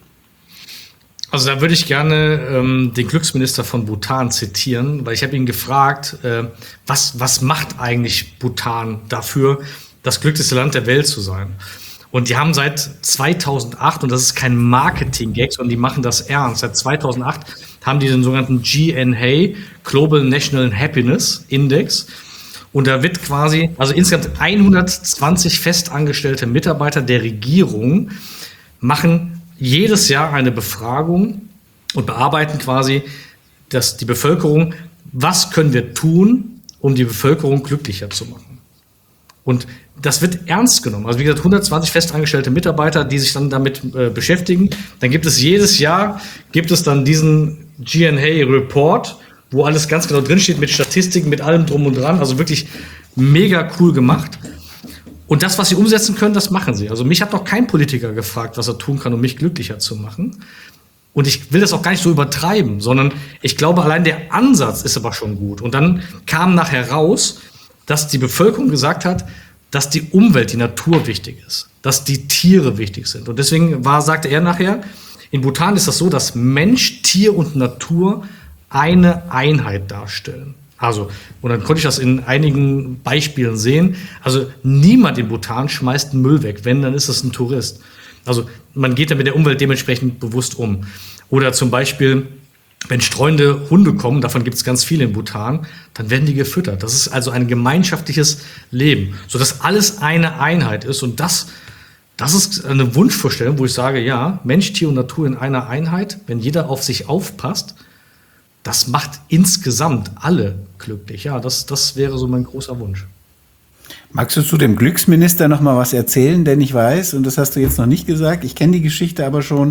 Also da würde ich gerne ähm, den Glücksminister von Bhutan zitieren, weil ich habe ihn gefragt, äh, was, was macht eigentlich Bhutan dafür, das glücklichste Land der Welt zu sein? Und die haben seit zweitausendacht, und das ist kein Marketing-Gag, sondern die machen das ernst, seit zweitausendacht haben die den sogenannten G N H, Global National Happiness Index. Und da wird quasi, also insgesamt hundertzwanzig festangestellte Mitarbeiter der Regierung machen jedes Jahr eine Befragung und bearbeiten quasi dass die Bevölkerung, was können wir tun, um die Bevölkerung glücklicher zu machen. Und das wird ernst genommen. Also wie gesagt, hundertzwanzig festangestellte Mitarbeiter, die sich dann damit äh, beschäftigen. Dann gibt es jedes Jahr, gibt es dann diesen G N H-Report, wo alles ganz genau drinsteht, mit Statistiken, mit allem drum und dran. Also wirklich mega cool gemacht. Und das, was sie umsetzen können, das machen sie. Also mich hat noch kein Politiker gefragt, was er tun kann, um mich glücklicher zu machen. Und ich will das auch gar nicht so übertreiben, sondern ich glaube, allein der Ansatz ist aber schon gut. Und dann kam nachher raus, dass die Bevölkerung gesagt hat, dass die Umwelt, die Natur wichtig ist, dass die Tiere wichtig sind. Und deswegen war, sagte er nachher, in Bhutan ist das so, dass Mensch, Tier und Natur eine Einheit darstellen. Also, und dann konnte ich das in einigen Beispielen sehen. Also niemand in Bhutan schmeißt Müll weg. Wenn, dann ist es ein Tourist. Also man geht da mit der Umwelt dementsprechend bewusst um. Oder zum Beispiel, wenn streunende Hunde kommen, davon gibt es ganz viele in Bhutan, dann werden die gefüttert. Das ist also ein gemeinschaftliches Leben, sodass alles eine Einheit ist. Und das, das ist eine Wunschvorstellung, wo ich sage, ja, Mensch, Tier und Natur in einer Einheit, wenn jeder auf sich aufpasst, das macht insgesamt alle glücklich. Ja, das, das wäre so mein großer Wunsch. Magst du zu dem Glücksminister noch mal was erzählen? Denn ich weiß, und das hast du jetzt noch nicht gesagt, ich kenne die Geschichte aber schon,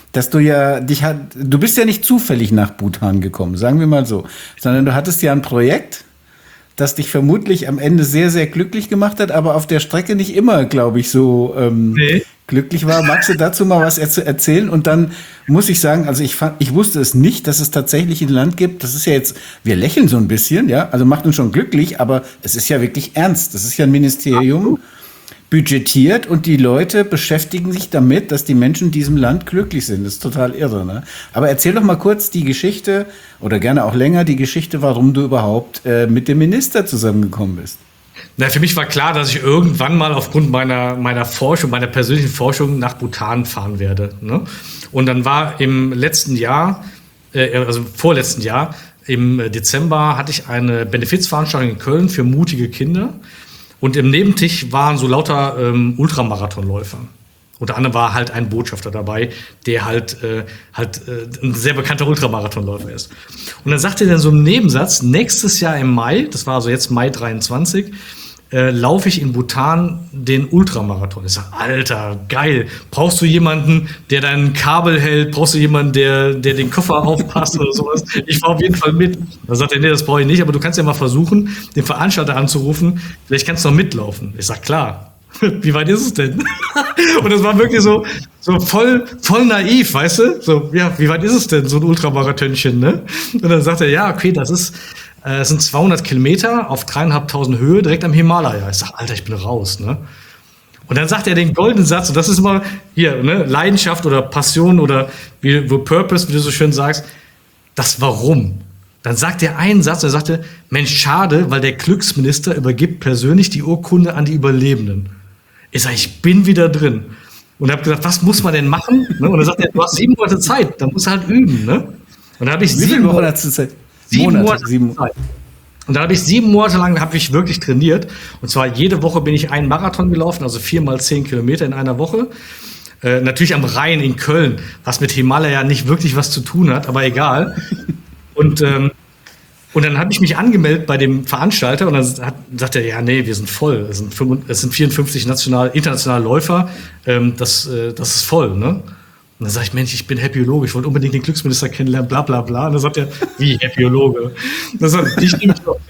dass du ja dich hat, du bist ja nicht zufällig nach Bhutan gekommen, sagen wir mal so, sondern du hattest ja ein Projekt, das dich vermutlich am Ende sehr, sehr glücklich gemacht hat, aber auf der Strecke nicht immer, glaube ich, so ähm, nee. glücklich war. Magst du dazu mal was er- erzählen? Und dann muss ich sagen, also ich fand, ich wusste es nicht, dass es tatsächlich ein Land gibt. Das ist ja jetzt, wir lächeln so ein bisschen, ja, also macht uns schon glücklich, aber es ist ja wirklich ernst. Das ist ja ein Ministerium, budgetiert und die Leute beschäftigen sich damit, dass die Menschen in diesem Land glücklich sind. Das ist total irre, ne? Aber erzähl doch mal kurz die Geschichte oder gerne auch länger die Geschichte, warum du überhaupt äh, mit dem Minister zusammengekommen bist. Na, für mich war klar, dass ich irgendwann mal aufgrund meiner, meiner Forschung, meiner persönlichen Forschung nach Bhutan fahren werde. Ne? Und dann war im letzten Jahr, äh, also vorletzten Jahr, im Dezember hatte ich eine Benefizveranstaltung in Köln für mutige Kinder. Und im Nebentisch waren so lauter ähm, Ultramarathonläufer. Unter anderem war halt ein Botschafter dabei, der halt, äh, halt äh, ein sehr bekannter Ultramarathonläufer ist. Und dann sagte er dann so im Nebensatz, nächstes Jahr im Mai, das war also jetzt Mai dreiundzwanzig, äh, laufe ich in Bhutan den Ultramarathon. Ich sag, Alter, geil. Brauchst du jemanden, der dein Kabel hält? Brauchst du jemanden, der, der den Koffer aufpasst oder sowas? Ich fahr auf jeden Fall mit. Da sagt er, nee, das brauche ich nicht, aber du kannst ja mal versuchen, den Veranstalter anzurufen. Vielleicht kannst du noch mitlaufen. Ich sag, klar. Wie weit ist es denn? Und das war wirklich so, so voll, voll naiv, weißt du? So, ja, wie weit ist es denn, so ein Ultramarathönchen, ne? Und dann sagt er, ja, okay, das ist, äh, sind zweihundert Kilometer auf dreieinhalbtausend Höhe direkt am Himalaya. Ich sag, Alter, ich bin raus, ne? Und dann sagt er den goldenen Satz, und das ist immer hier, ne, Leidenschaft oder Passion oder wie, wo Purpose, wie du so schön sagst, das Warum. Dann sagt er einen Satz, er sagte, Mensch, schade, weil der Glücksminister übergibt persönlich die Urkunde an die Überlebenden. Ich sage, ich bin wieder drin. Und habe gesagt, was muss man denn machen? Und dann sagt er, du hast sieben Monate Zeit, dann musst du halt üben. Ne? Und dann habe ich Wie sieben viele Monate Zeit? Sieben Monate, Monate sieben. Zeit. Und da habe ich sieben Monate lang habe ich wirklich trainiert. Und zwar jede Woche bin ich einen Marathon gelaufen, also vier mal zehn Kilometer in einer Woche. Äh, natürlich am Rhein in Köln, was mit Himalaya nicht wirklich was zu tun hat, aber egal. Und ähm, Und dann habe ich mich angemeldet bei dem Veranstalter und dann hat, sagt er, ja, nee, wir sind voll. Es sind, fünfundfünfzig, es sind vierundfünfzig national, internationale Läufer. Ähm, das, äh, das ist voll, ne? Und dann sage ich, Mensch, ich bin Happyologe, ich wollte unbedingt den Glücksminister kennenlernen, bla bla bla. Und dann sagt er, wie Happyologe? Und dann sagt er, ich nehme mich doch.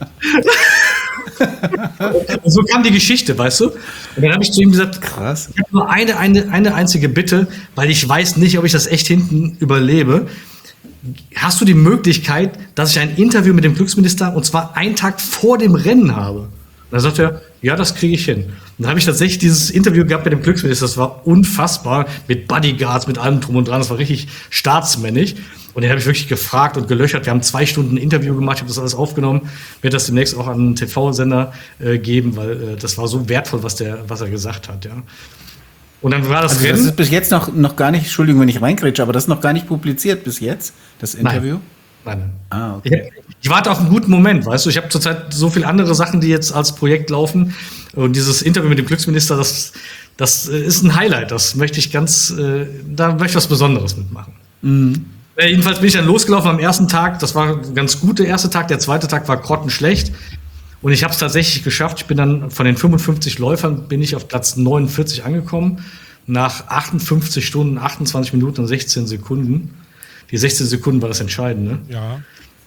Und so kam die Geschichte, weißt du? Und dann habe ich zu ihm gesagt, krass. Ich habe nur eine, eine, eine einzige Bitte, weil ich weiß nicht, ob ich das echt hinten überlebe. Hast du die Möglichkeit, dass ich ein Interview mit dem Glücksminister und zwar einen Tag vor dem Rennen habe? Und dann sagt er, ja, das kriege ich hin. Und dann habe ich tatsächlich dieses Interview gehabt mit dem Glücksminister. Das war unfassbar, mit Bodyguards, mit allem drum und dran. Das war richtig staatsmännisch. Und den habe ich wirklich gefragt und gelöchert. Wir haben zwei Stunden ein Interview gemacht. Ich habe das alles aufgenommen. Ich werde das demnächst auch an einen T V-Sender äh, geben, weil äh, das war so wertvoll, was der, was er gesagt hat. Ja. Und dann war das also Rennen. Das ist bis jetzt noch, noch gar nicht, Entschuldigung, wenn ich reingrätsche, aber das ist noch gar nicht publiziert bis jetzt, das Interview? Nein. Nein. Ah, okay. Ich, ich warte auf einen guten Moment, weißt du. Ich habe zurzeit so viele andere Sachen, die jetzt als Projekt laufen. Und dieses Interview mit dem Glücksminister, das, das ist ein Highlight. Das möchte ich ganz, äh, da möchte ich was Besonderes mitmachen. Mhm. Äh, jedenfalls bin ich dann losgelaufen am ersten Tag. Das war ganz gut, der erste Tag. Der zweite Tag war grottenschlecht. Und ich habe es tatsächlich geschafft. Ich bin dann von den fünfundfünfzig Läufern bin ich auf Platz neunundvierzig angekommen. Nach achtundfünfzig Stunden, achtundzwanzig Minuten und sechzehn Sekunden. Die sechzehn Sekunden war das Entscheidende. Ja.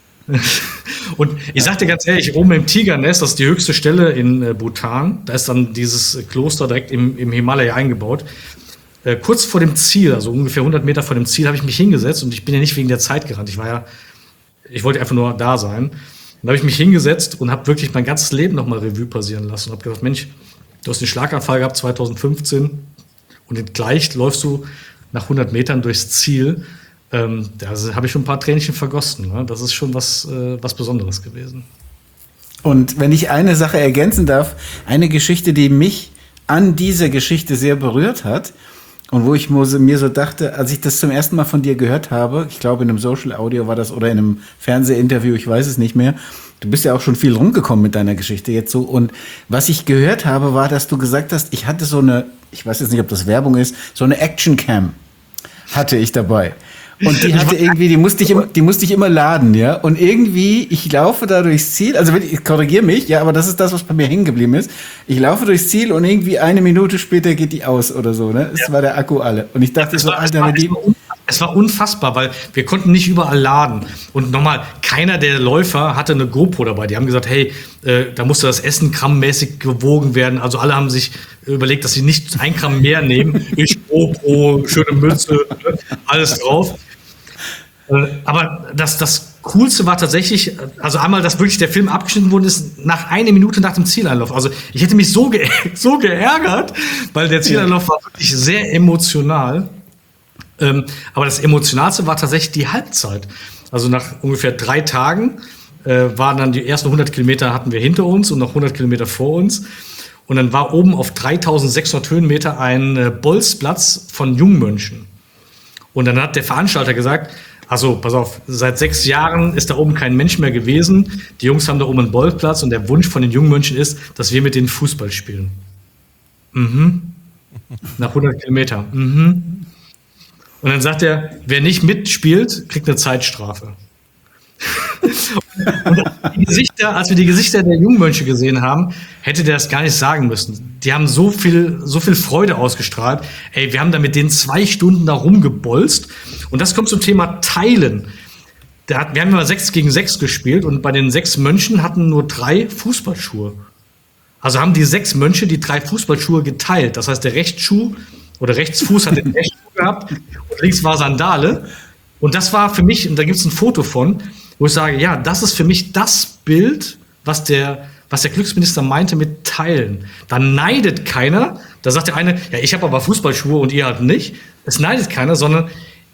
Und ich sag dir ganz ehrlich, oben im Tigernest, das ist die höchste Stelle in äh, Bhutan. Da ist dann dieses Kloster direkt im, im Himalaya eingebaut. Äh, kurz vor dem Ziel, also ungefähr hundert Meter vor dem Ziel, habe ich mich hingesetzt. Und ich bin ja nicht wegen der Zeit gerannt. Ich war ja, ich wollte einfach nur da sein. Dann habe ich mich hingesetzt und habe wirklich mein ganzes Leben nochmal Revue passieren lassen. Und habe gedacht, Mensch, du hast einen Schlaganfall gehabt zweitausendfünfzehn und gleich läufst du nach hundert Metern durchs Ziel. Ähm, da habe ich schon ein paar Tränchen vergossen. Ne? Das ist schon was, äh, was Besonderes gewesen. Und wenn ich eine Sache ergänzen darf, eine Geschichte, die mich an dieser Geschichte sehr berührt hat und wo ich mir so dachte, als ich das zum ersten Mal von dir gehört habe, ich glaube in einem Social Audio war das oder in einem Fernsehinterview, ich weiß es nicht mehr, du bist ja auch schon viel rumgekommen mit deiner Geschichte jetzt so und was ich gehört habe, war, dass du gesagt hast, ich hatte so eine, ich weiß jetzt nicht, ob das Werbung ist, so eine Action-Cam hatte ich dabei. Und die hatte irgendwie, die musste ich immer, die musste ich immer laden, ja. Und irgendwie, ich laufe da durchs Ziel, also ich korrigiere mich, ja, aber das ist das, was bei mir hängen geblieben ist. Ich laufe durchs Ziel und irgendwie eine Minute später geht die aus oder so, ne? Es ja. war der Akku alle. Und ich dachte das so, war, Alter, war die. Es war unfassbar, weil wir konnten nicht überall laden. Und nochmal, keiner der Läufer hatte eine GoPro dabei. Die haben gesagt, hey, äh, da musste das Essen grammmäßig gewogen werden. Also alle haben sich überlegt, dass sie nicht ein Gramm mehr nehmen. Ich GoPro, schöne Mütze, alles drauf. Äh, aber das, das Coolste war tatsächlich, also einmal, dass wirklich der Film abgeschnitten worden ist, nach einer Minute nach dem Zieleinlauf. Also ich hätte mich so, ge so geärgert, weil der Zieleinlauf war wirklich sehr emotional. Ähm, aber das Emotionalste war tatsächlich die Halbzeit. Also nach ungefähr drei Tagen äh, waren dann die ersten hundert Kilometer hatten wir hinter uns und noch hundert Kilometer vor uns. Und dann war oben auf dreitausendsechshundert Höhenmeter ein äh, Bolzplatz von Jungmönchen. Und dann hat der Veranstalter gesagt, also pass auf, seit sechs Jahren ist da oben kein Mensch mehr gewesen. Die Jungs haben da oben einen Bolzplatz und der Wunsch von den Jungmönchen ist, dass wir mit denen Fußball spielen. Mhm. Nach hundert Kilometern. Mhm. Und dann sagt er, wer nicht mitspielt, kriegt eine Zeitstrafe. Und die Gesichter, als wir die Gesichter der Jungmönche gesehen haben, hätte der das gar nicht sagen müssen. Die haben so viel, so viel Freude ausgestrahlt. Ey, wir haben da mit denen zwei Stunden da rumgebolzt. Und das kommt zum Thema Teilen. Der hat, wir haben immer sechs gegen sechs gespielt und bei den sechs Mönchen hatten nur drei Fußballschuhe. Also haben die sechs Mönche die drei Fußballschuhe geteilt. Das heißt, der Rechtsschuh oder Rechtsfuß hat den Rechtsschuh gehabt und links war Sandale. Und das war für mich, und da gibt es ein Foto von, wo ich sage, ja, das ist für mich das Bild, was der, was der Glücksminister meinte mit Teilen. Da neidet keiner. Da sagt der eine, ja, ich habe aber Fußballschuhe und ihr halt nicht. Es neidet keiner, sondern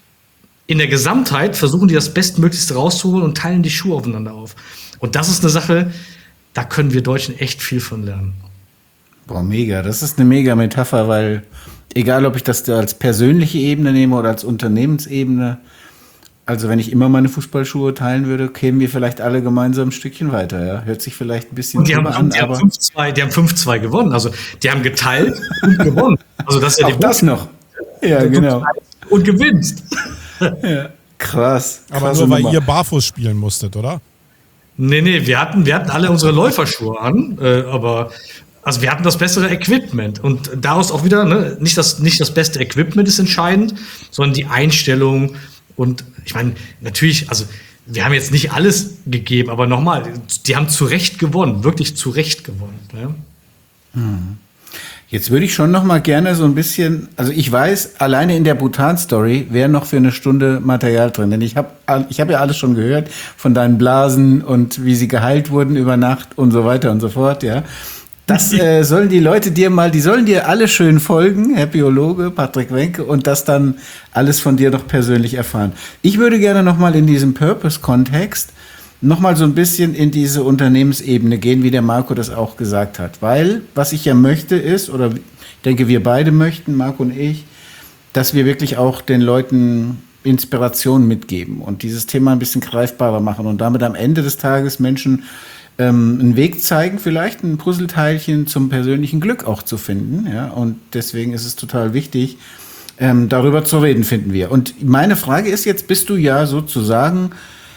in der Gesamtheit versuchen die das Bestmöglichste rauszuholen und teilen die Schuhe aufeinander auf. Und das ist eine Sache, da können wir Deutschen echt viel von lernen. Boah, mega. Das ist eine mega Metapher, weil egal, ob ich das da als persönliche Ebene nehme oder als Unternehmensebene, also wenn ich immer meine Fußballschuhe teilen würde, kämen wir vielleicht alle gemeinsam ein Stückchen weiter. Ja? Hört sich vielleicht ein bisschen und die haben, an, die aber haben fünf zwei, die haben fünf zwei gewonnen. Also die haben geteilt und gewonnen. Also das ist ja auch die das noch. Ja, du genau. Und gewinnst. Ja, krass. Aber nur weil Nummer. Ihr barfuß spielen musstet, oder? Nee, nee, wir hatten, wir hatten alle unsere Läuferschuhe an, äh, aber also wir hatten das bessere Equipment. Und daraus auch wieder, ne, nicht das, nicht das beste Equipment ist entscheidend, sondern die Einstellung. Und ich meine, natürlich, also wir haben jetzt nicht alles gegeben, aber nochmal, die haben zu Recht gewonnen, wirklich zu Recht gewonnen. Ja? Hm. Jetzt würde ich schon noch mal gerne so ein bisschen, also ich weiß, alleine in der Bhutan-Story wäre noch für eine Stunde Material drin, denn ich habe ich hab ja alles schon gehört von deinen Blasen und wie sie geheilt wurden über Nacht und so weiter und so fort, ja. Das äh, sollen die Leute dir mal, die sollen dir alle schön folgen, Herr Biologe, Patrick Wenke, und das dann alles von dir noch persönlich erfahren. Ich würde gerne noch mal in diesem Purpose-Kontext noch mal so ein bisschen in diese Unternehmensebene gehen, wie der Marco das auch gesagt hat. Weil, was ich ja möchte ist, oder ich denke, wir beide möchten, Marco und ich, dass wir wirklich auch den Leuten Inspiration mitgeben und dieses Thema ein bisschen greifbarer machen und damit am Ende des Tages Menschen ähm, einen Weg zeigen, vielleicht ein Puzzleteilchen zum persönlichen Glück auch zu finden. Ja? Und deswegen ist es total wichtig, ähm, darüber zu reden, finden wir. Und meine Frage ist jetzt, bist du ja sozusagen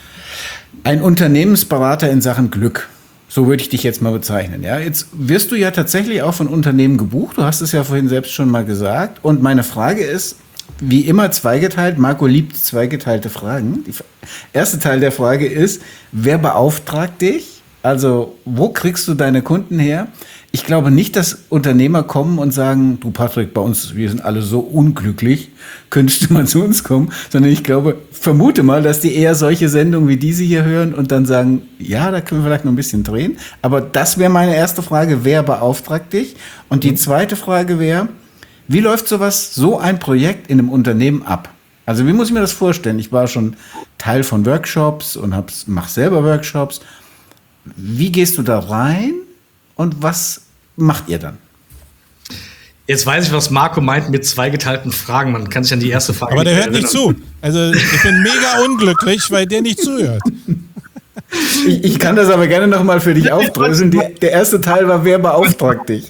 ein Unternehmensberater in Sachen Glück. So würde ich dich jetzt mal bezeichnen. Ja, jetzt wirst du ja tatsächlich auch von Unternehmen gebucht. Du hast es ja vorhin selbst schon mal gesagt. Und meine Frage ist, wie immer zweigeteilt. Marco liebt zweigeteilte Fragen. Der erste Teil der Frage ist, wer beauftragt dich? Also, wo kriegst du deine Kunden her? Ich glaube nicht, dass Unternehmer kommen und sagen, du Patrick, bei uns, wir sind alle so unglücklich, könntest du mal zu uns kommen? Sondern ich glaube, vermute mal, dass die eher solche Sendungen wie diese hier hören und dann sagen, ja, da können wir vielleicht noch ein bisschen drehen. Aber das wäre meine erste Frage, wer beauftragt dich? Und die zweite Frage wäre, wie läuft sowas, so ein Projekt in einem Unternehmen ab? Also wie muss ich mir das vorstellen? Ich war schon Teil von Workshops und mache selber Workshops. Wie gehst du da rein? Und was macht ihr dann? Jetzt weiß ich, was Marco meint mit zweigeteilten Fragen. Man kann sich an die erste Frage Aber der hört nicht zu. Also ich bin mega unglücklich, weil der nicht zuhört. Ich, ich kann das aber gerne noch mal für dich aufdröseln. Die, der erste Teil war, wer beauftragt dich?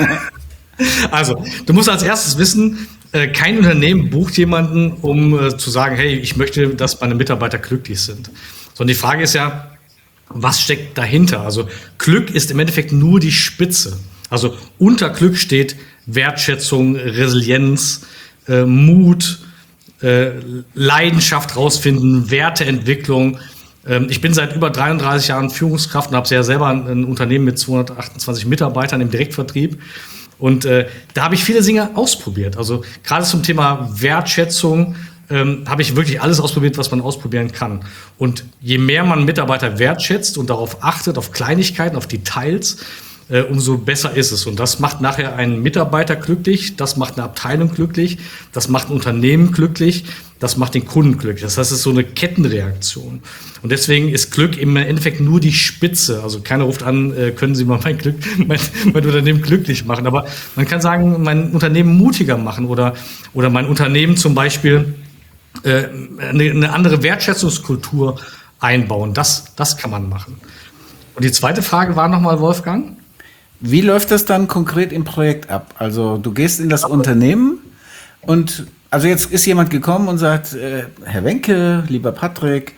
Also, du musst als erstes wissen, kein Unternehmen bucht jemanden, um zu sagen, hey, ich möchte, dass meine Mitarbeiter glücklich sind. Sondern die Frage ist ja, was steckt dahinter? Also Glück ist im Endeffekt nur die Spitze. Also unter Glück steht Wertschätzung, Resilienz, äh, Mut, äh, Leidenschaft rausfinden, Werteentwicklung. Ähm, ich bin seit über dreiunddreißig Jahren Führungskraft und habe ja selber ein, ein Unternehmen mit zweihundertachtundzwanzig Mitarbeitern im Direktvertrieb. Und äh, da habe ich viele Dinge ausprobiert. Also gerade zum Thema Wertschätzung ähm, habe ich wirklich alles ausprobiert, was man ausprobieren kann. Und je mehr man Mitarbeiter wertschätzt und darauf achtet, auf Kleinigkeiten, auf Details, äh, umso besser ist es. Und das macht nachher einen Mitarbeiter glücklich, das macht eine Abteilung glücklich, das macht ein Unternehmen glücklich, das macht den Kunden glücklich. Das heißt, es ist so eine Kettenreaktion. Und deswegen ist Glück im Endeffekt nur die Spitze. Also keiner ruft an, äh, können Sie mal mein Glück, mein, mein Unternehmen glücklich machen. Aber man kann sagen, mein Unternehmen mutiger machen oder, oder mein Unternehmen zum Beispiel äh, eine, eine andere Wertschätzungskultur einbauen. Das, das kann man machen. Und die zweite Frage war nochmal, Wolfgang? Wie läuft das dann konkret im Projekt ab? Also du gehst in das Unternehmen und also jetzt ist jemand gekommen und sagt, äh, Herr Wenke, lieber Patrick,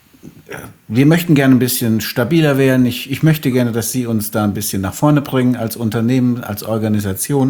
wir möchten gerne ein bisschen stabiler werden. Ich, ich möchte gerne, dass Sie uns da ein bisschen nach vorne bringen als Unternehmen, als Organisation.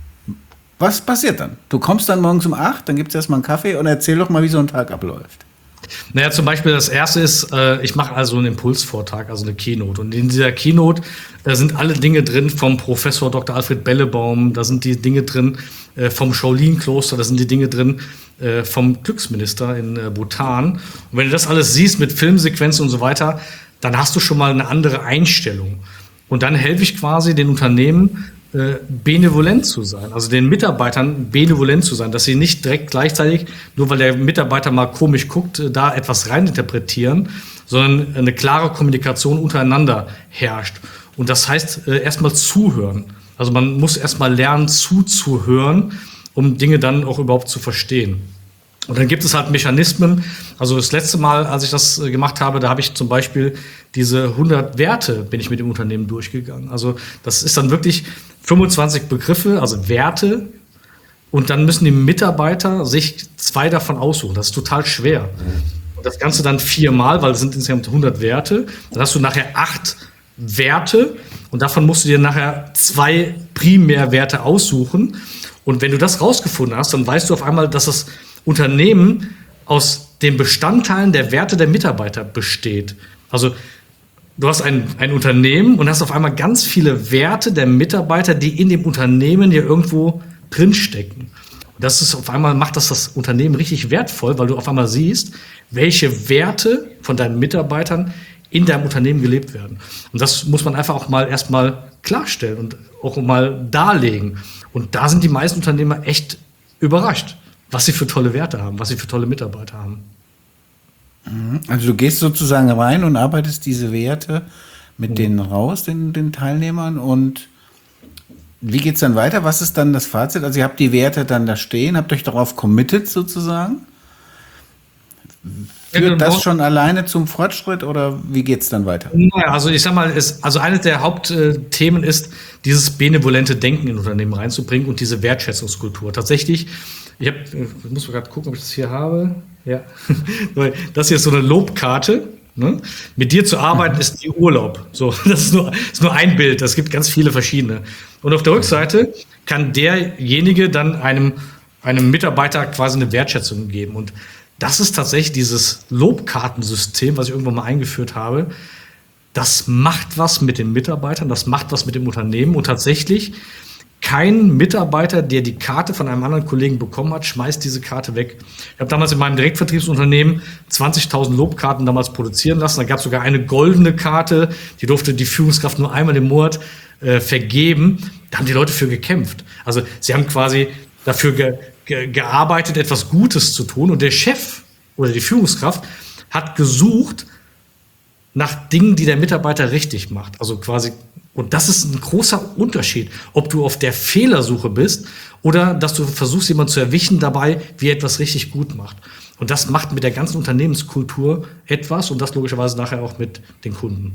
Was passiert dann? Du kommst dann morgens um acht, dann gibt es erstmal einen Kaffee und erzähl doch mal, wie so ein Tag abläuft. Naja, zum Beispiel das erste ist, äh, ich mache also einen Impulsvortrag, also eine Keynote. Und in dieser Keynote äh, sind alle Dinge drin vom Professor Doktor Alfred Bellebaum, da sind die Dinge drin äh, vom Shaolin-Kloster, da sind die Dinge drin äh, vom Glücksminister in äh, Bhutan. Und wenn du das alles siehst mit Filmsequenzen und so weiter, dann hast du schon mal eine andere Einstellung. Und dann helfe ich quasi den Unternehmen, äh, benevolent zu sein, also den Mitarbeitern benevolent zu sein, dass sie nicht direkt gleichzeitig, nur weil der Mitarbeiter mal komisch guckt, äh, da etwas reininterpretieren, sondern eine klare Kommunikation untereinander herrscht. Und das heißt, äh, erstmal zuhören. Also man muss erstmal lernen, zuzuhören, um Dinge dann auch überhaupt zu verstehen. Und dann gibt es halt Mechanismen. Also das letzte Mal, als ich das äh, gemacht habe, da habe ich zum Beispiel diese hundert Werte bin ich mit dem Unternehmen durchgegangen. Also das ist dann wirklich fünfundzwanzig Begriffe, also Werte. Und dann müssen die Mitarbeiter sich zwei davon aussuchen. Das ist total schwer. Und das Ganze dann viermal, weil es sind insgesamt hundert Werte. Dann hast du nachher acht Werte und davon musst du dir nachher zwei Primärwerte aussuchen. Und wenn du das rausgefunden hast, dann weißt du auf einmal, dass das Unternehmen aus den Bestandteilen der Werte der Mitarbeiter besteht. Also du hast ein, ein Unternehmen und hast auf einmal ganz viele Werte der Mitarbeiter, die in dem Unternehmen hier irgendwo drinstecken. Und das ist auf einmal, macht das das Unternehmen richtig wertvoll, weil du auf einmal siehst, welche Werte von deinen Mitarbeitern in deinem Unternehmen gelebt werden. Und das muss man einfach auch mal erstmal klarstellen und auch mal darlegen. Und da sind die meisten Unternehmer echt überrascht, was sie für tolle Werte haben, was sie für tolle Mitarbeiter haben. Also du gehst sozusagen rein und arbeitest diese Werte mit denen raus, den, den Teilnehmern. Und wie geht's dann weiter? Was ist dann das Fazit? Also ihr habt die Werte dann da stehen, habt euch darauf committed sozusagen. Führt das schon alleine zum Fortschritt oder wie geht's dann weiter? Naja, also ich sag mal, es, also eines der Hauptthemen ist, dieses benevolente Denken in Unternehmen reinzubringen und diese Wertschätzungskultur. Tatsächlich, ich, hab, ich muss mal gerade gucken, ob ich das hier habe. Ja, das hier ist so eine Lobkarte. Ne? Mit dir zu arbeiten ist wie Urlaub. So, das ist nur, ist nur ein Bild. Es gibt ganz viele verschiedene. Und auf der Rückseite kann derjenige dann einem, einem Mitarbeiter quasi eine Wertschätzung geben. Und das ist tatsächlich dieses Lobkartensystem, was ich irgendwann mal eingeführt habe. Das macht was mit den Mitarbeitern, das macht was mit dem Unternehmen. Und tatsächlich, kein Mitarbeiter, der die Karte von einem anderen Kollegen bekommen hat, schmeißt diese Karte weg. Ich habe damals in meinem Direktvertriebsunternehmen zwanzigtausend Lobkarten damals produzieren lassen. Da gab es sogar eine goldene Karte, die durfte die Führungskraft nur einmal im Monat äh, vergeben. Da haben die Leute für gekämpft. Also sie haben quasi dafür ge ge gearbeitet, etwas Gutes zu tun. Und der Chef oder die Führungskraft hat gesucht nach Dingen, die der Mitarbeiter richtig macht. Also quasi, und das ist ein großer Unterschied, ob du auf der Fehlersuche bist oder dass du versuchst, jemanden zu erwischen dabei, wie er etwas richtig gut macht. Und das macht mit der ganzen Unternehmenskultur etwas und das logischerweise nachher auch mit den Kunden.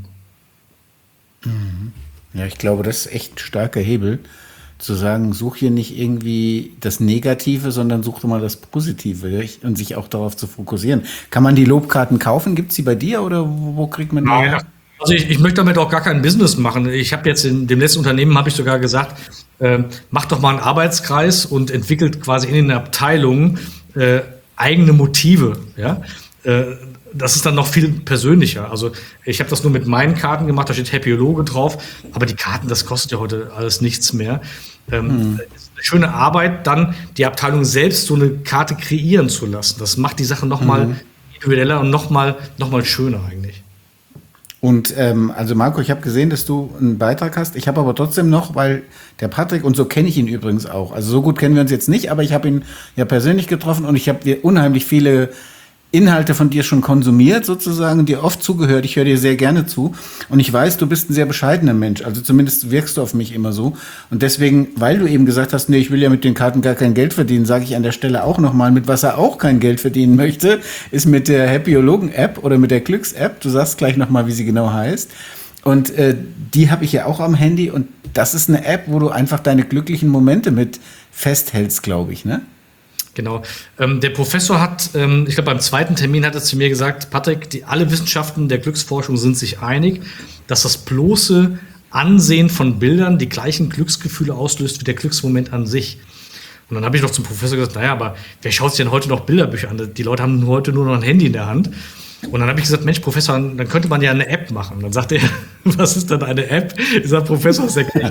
Ja, ich glaube, das ist echt ein starker Hebel, zu sagen, such hier nicht irgendwie das Negative, sondern such doch mal das Positive und sich auch darauf zu fokussieren. Kann man die Lobkarten kaufen? Gibt es die bei dir oder wo, wo kriegt man die? Nein, also ich, ich möchte damit auch gar kein Business machen. Ich habe jetzt in dem letzten Unternehmen, habe ich sogar gesagt, äh, macht doch mal einen Arbeitskreis und entwickelt quasi in den Abteilungen äh, eigene Motive, ja. Äh, das ist dann noch viel persönlicher. Also ich habe das nur mit meinen Karten gemacht, da steht Happyologe drauf, aber die Karten, das kostet ja heute alles nichts mehr. Ähm, hm. Ist eine schöne Arbeit, dann die Abteilung selbst so eine Karte kreieren zu lassen. Das macht die Sache noch mal hm. individueller und noch mal, noch mal schöner eigentlich. Und ähm, also Marco, ich habe gesehen, dass du einen Beitrag hast. Ich habe aber trotzdem noch, weil der Patrick, und so kenne ich ihn übrigens auch, also so gut kennen wir uns jetzt nicht, aber ich habe ihn ja persönlich getroffen und ich habe unheimlich viele Inhalte von dir schon konsumiert sozusagen, dir oft zugehört. Ich höre dir sehr gerne zu und ich weiß, du bist ein sehr bescheidener Mensch, also zumindest wirkst du auf mich immer so und deswegen, weil du eben gesagt hast, nee, ich will ja mit den Karten gar kein Geld verdienen, sage ich an der Stelle auch nochmal, mit was er auch kein Geld verdienen möchte, ist mit der Happyologen-App oder mit der Glücks-App, du sagst gleich nochmal, wie sie genau heißt und äh, die habe ich ja auch am Handy und das ist eine App, wo du einfach deine glücklichen Momente mit festhältst, glaube ich, ne? Genau. Ähm, der Professor hat, ähm, ich glaube, beim zweiten Termin hat er zu mir gesagt, Patrick, die, alle Wissenschaften der Glücksforschung sind sich einig, dass das bloße Ansehen von Bildern die gleichen Glücksgefühle auslöst wie der Glücksmoment an sich. Und dann habe ich noch zum Professor gesagt, naja, aber wer schaut sich denn heute noch Bilderbücher an? Die Leute haben heute nur noch ein Handy in der Hand. Und dann habe ich gesagt, Mensch, Professor, dann könnte man ja eine App machen. Und dann sagt er, was ist denn eine App? Ich sage, Professor, das erklärt.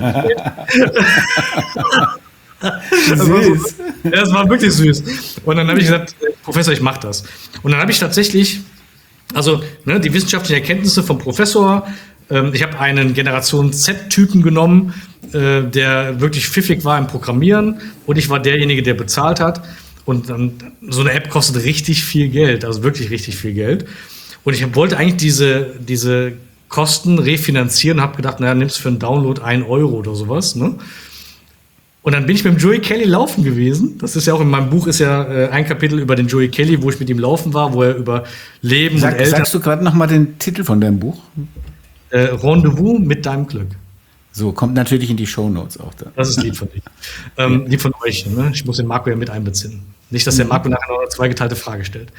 Das war, so, ja, das war wirklich süß. Und dann habe ich gesagt, Professor, ich mache das. Und dann habe ich tatsächlich, also ne, die wissenschaftlichen Erkenntnisse vom Professor, ähm, ich habe einen Generation Z-Typen genommen, äh, der wirklich pfiffig war im Programmieren und ich war derjenige, der bezahlt hat. Und dann, so eine App kostet richtig viel Geld, also wirklich richtig viel Geld. Und ich wollte eigentlich diese, diese Kosten refinanzieren und habe gedacht, naja, nimmst für einen Download ein Euro oder sowas, ne? Und dann bin ich mit dem Joey Kelly laufen gewesen. Das ist ja auch in meinem Buch ist ja äh, ein Kapitel über den Joey Kelly, wo ich mit ihm laufen war, wo er über Leben Sag, und Eltern... Sagst du gerade noch mal den Titel von deinem Buch? Äh, Rendezvous mit deinem Glück. So, kommt natürlich in die Shownotes auch da. Das ist lieb von dir. ähm, lieb von euch. Ne? Ich muss den Marco ja mit einbeziehen. Nicht, dass der Marco nachher noch eine zweigeteilte Frage stellt.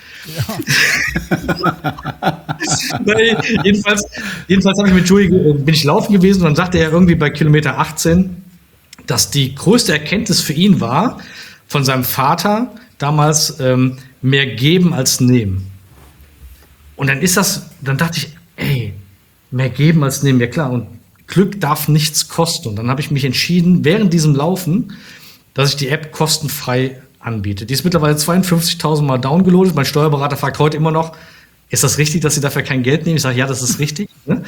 Ja. Nein, jedenfalls jedenfalls habe ich mit Joey, bin ich laufen gewesen und dann sagte er irgendwie bei Kilometer achtzehn, dass die größte Erkenntnis für ihn war, von seinem Vater damals ähm, mehr geben als nehmen. Und dann ist das, dann dachte ich, ey, mehr geben als nehmen, ja klar. Und Glück darf nichts kosten. Und dann habe ich mich entschieden, während diesem Laufen, dass ich die App kostenfrei anbiete. Die ist mittlerweile zweiundfünfzigtausend Mal downgeloadet. Mein Steuerberater fragt heute immer noch, ist das richtig, dass Sie dafür kein Geld nehmen? Ich sage, ja, das ist richtig. Und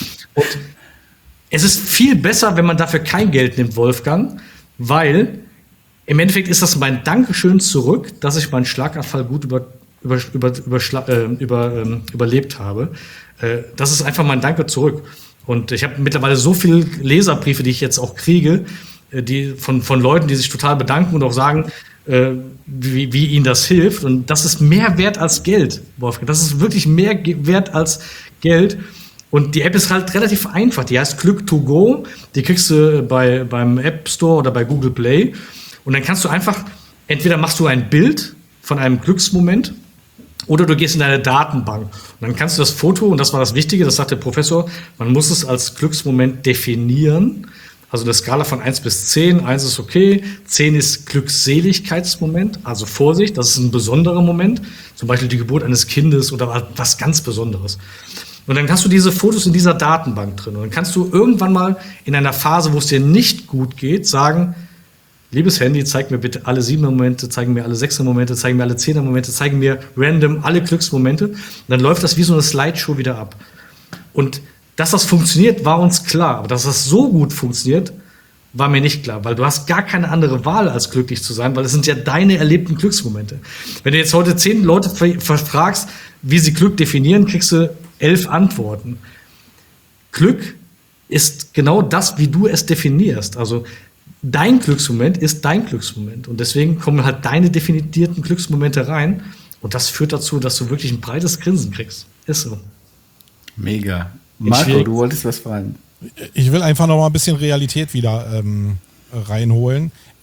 es ist viel besser, wenn man dafür kein Geld nimmt, Wolfgang, weil im Endeffekt ist das mein Dankeschön zurück, dass ich meinen Schlaganfall gut über, über, über, über, äh, über, ähm, überlebt habe. Äh, das ist einfach mein Danke zurück. Und ich habe mittlerweile so viele Leserbriefe, die ich jetzt auch kriege, äh, die von, von Leuten, die sich total bedanken und auch sagen, äh, wie, wie ihnen das hilft. Und das ist mehr wert als Geld, Wolfgang. Das ist wirklich mehr ge- wert als Geld. Und die App ist halt relativ einfach. Die heißt Glück to go. Die kriegst du bei, beim App Store oder bei Google Play. Und dann kannst du einfach, entweder machst du ein Bild von einem Glücksmoment oder du gehst in deine Datenbank. Und dann kannst du das Foto, und das war das Wichtige, das sagt der Professor, man muss es als Glücksmoment definieren. Also eine Skala von eins bis zehn. eins ist okay, zehn ist Glückseligkeitsmoment, also Vorsicht, das ist ein besonderer Moment. Zum Beispiel die Geburt eines Kindes oder was ganz Besonderes. Und dann hast du diese Fotos in dieser Datenbank drin. Und dann kannst du irgendwann mal in einer Phase, wo es dir nicht gut geht, sagen, liebes Handy, zeig mir bitte alle siebener Momente, zeig mir alle sechser Momente, zeig mir alle zehner Momente, zeig mir random alle Glücksmomente. Und dann läuft das wie so eine Slideshow wieder ab. Und dass das funktioniert, war uns klar. Aber dass das so gut funktioniert, war mir nicht klar. Weil du hast gar keine andere Wahl, als glücklich zu sein, weil es sind ja deine erlebten Glücksmomente. Wenn du jetzt heute zehn Leute fragst, wie sie Glück definieren, kriegst du elf Antworten. Glück ist genau das, wie du es definierst. Also dein Glücksmoment ist dein Glücksmoment. Und deswegen kommen halt deine definierten Glücksmomente rein. Und das führt dazu, dass du wirklich ein breites Grinsen kriegst. Ist so. Mega. Marco, du wolltest was fragen. Ich will einfach noch mal ein bisschen Realität wieder ähm, reinholen.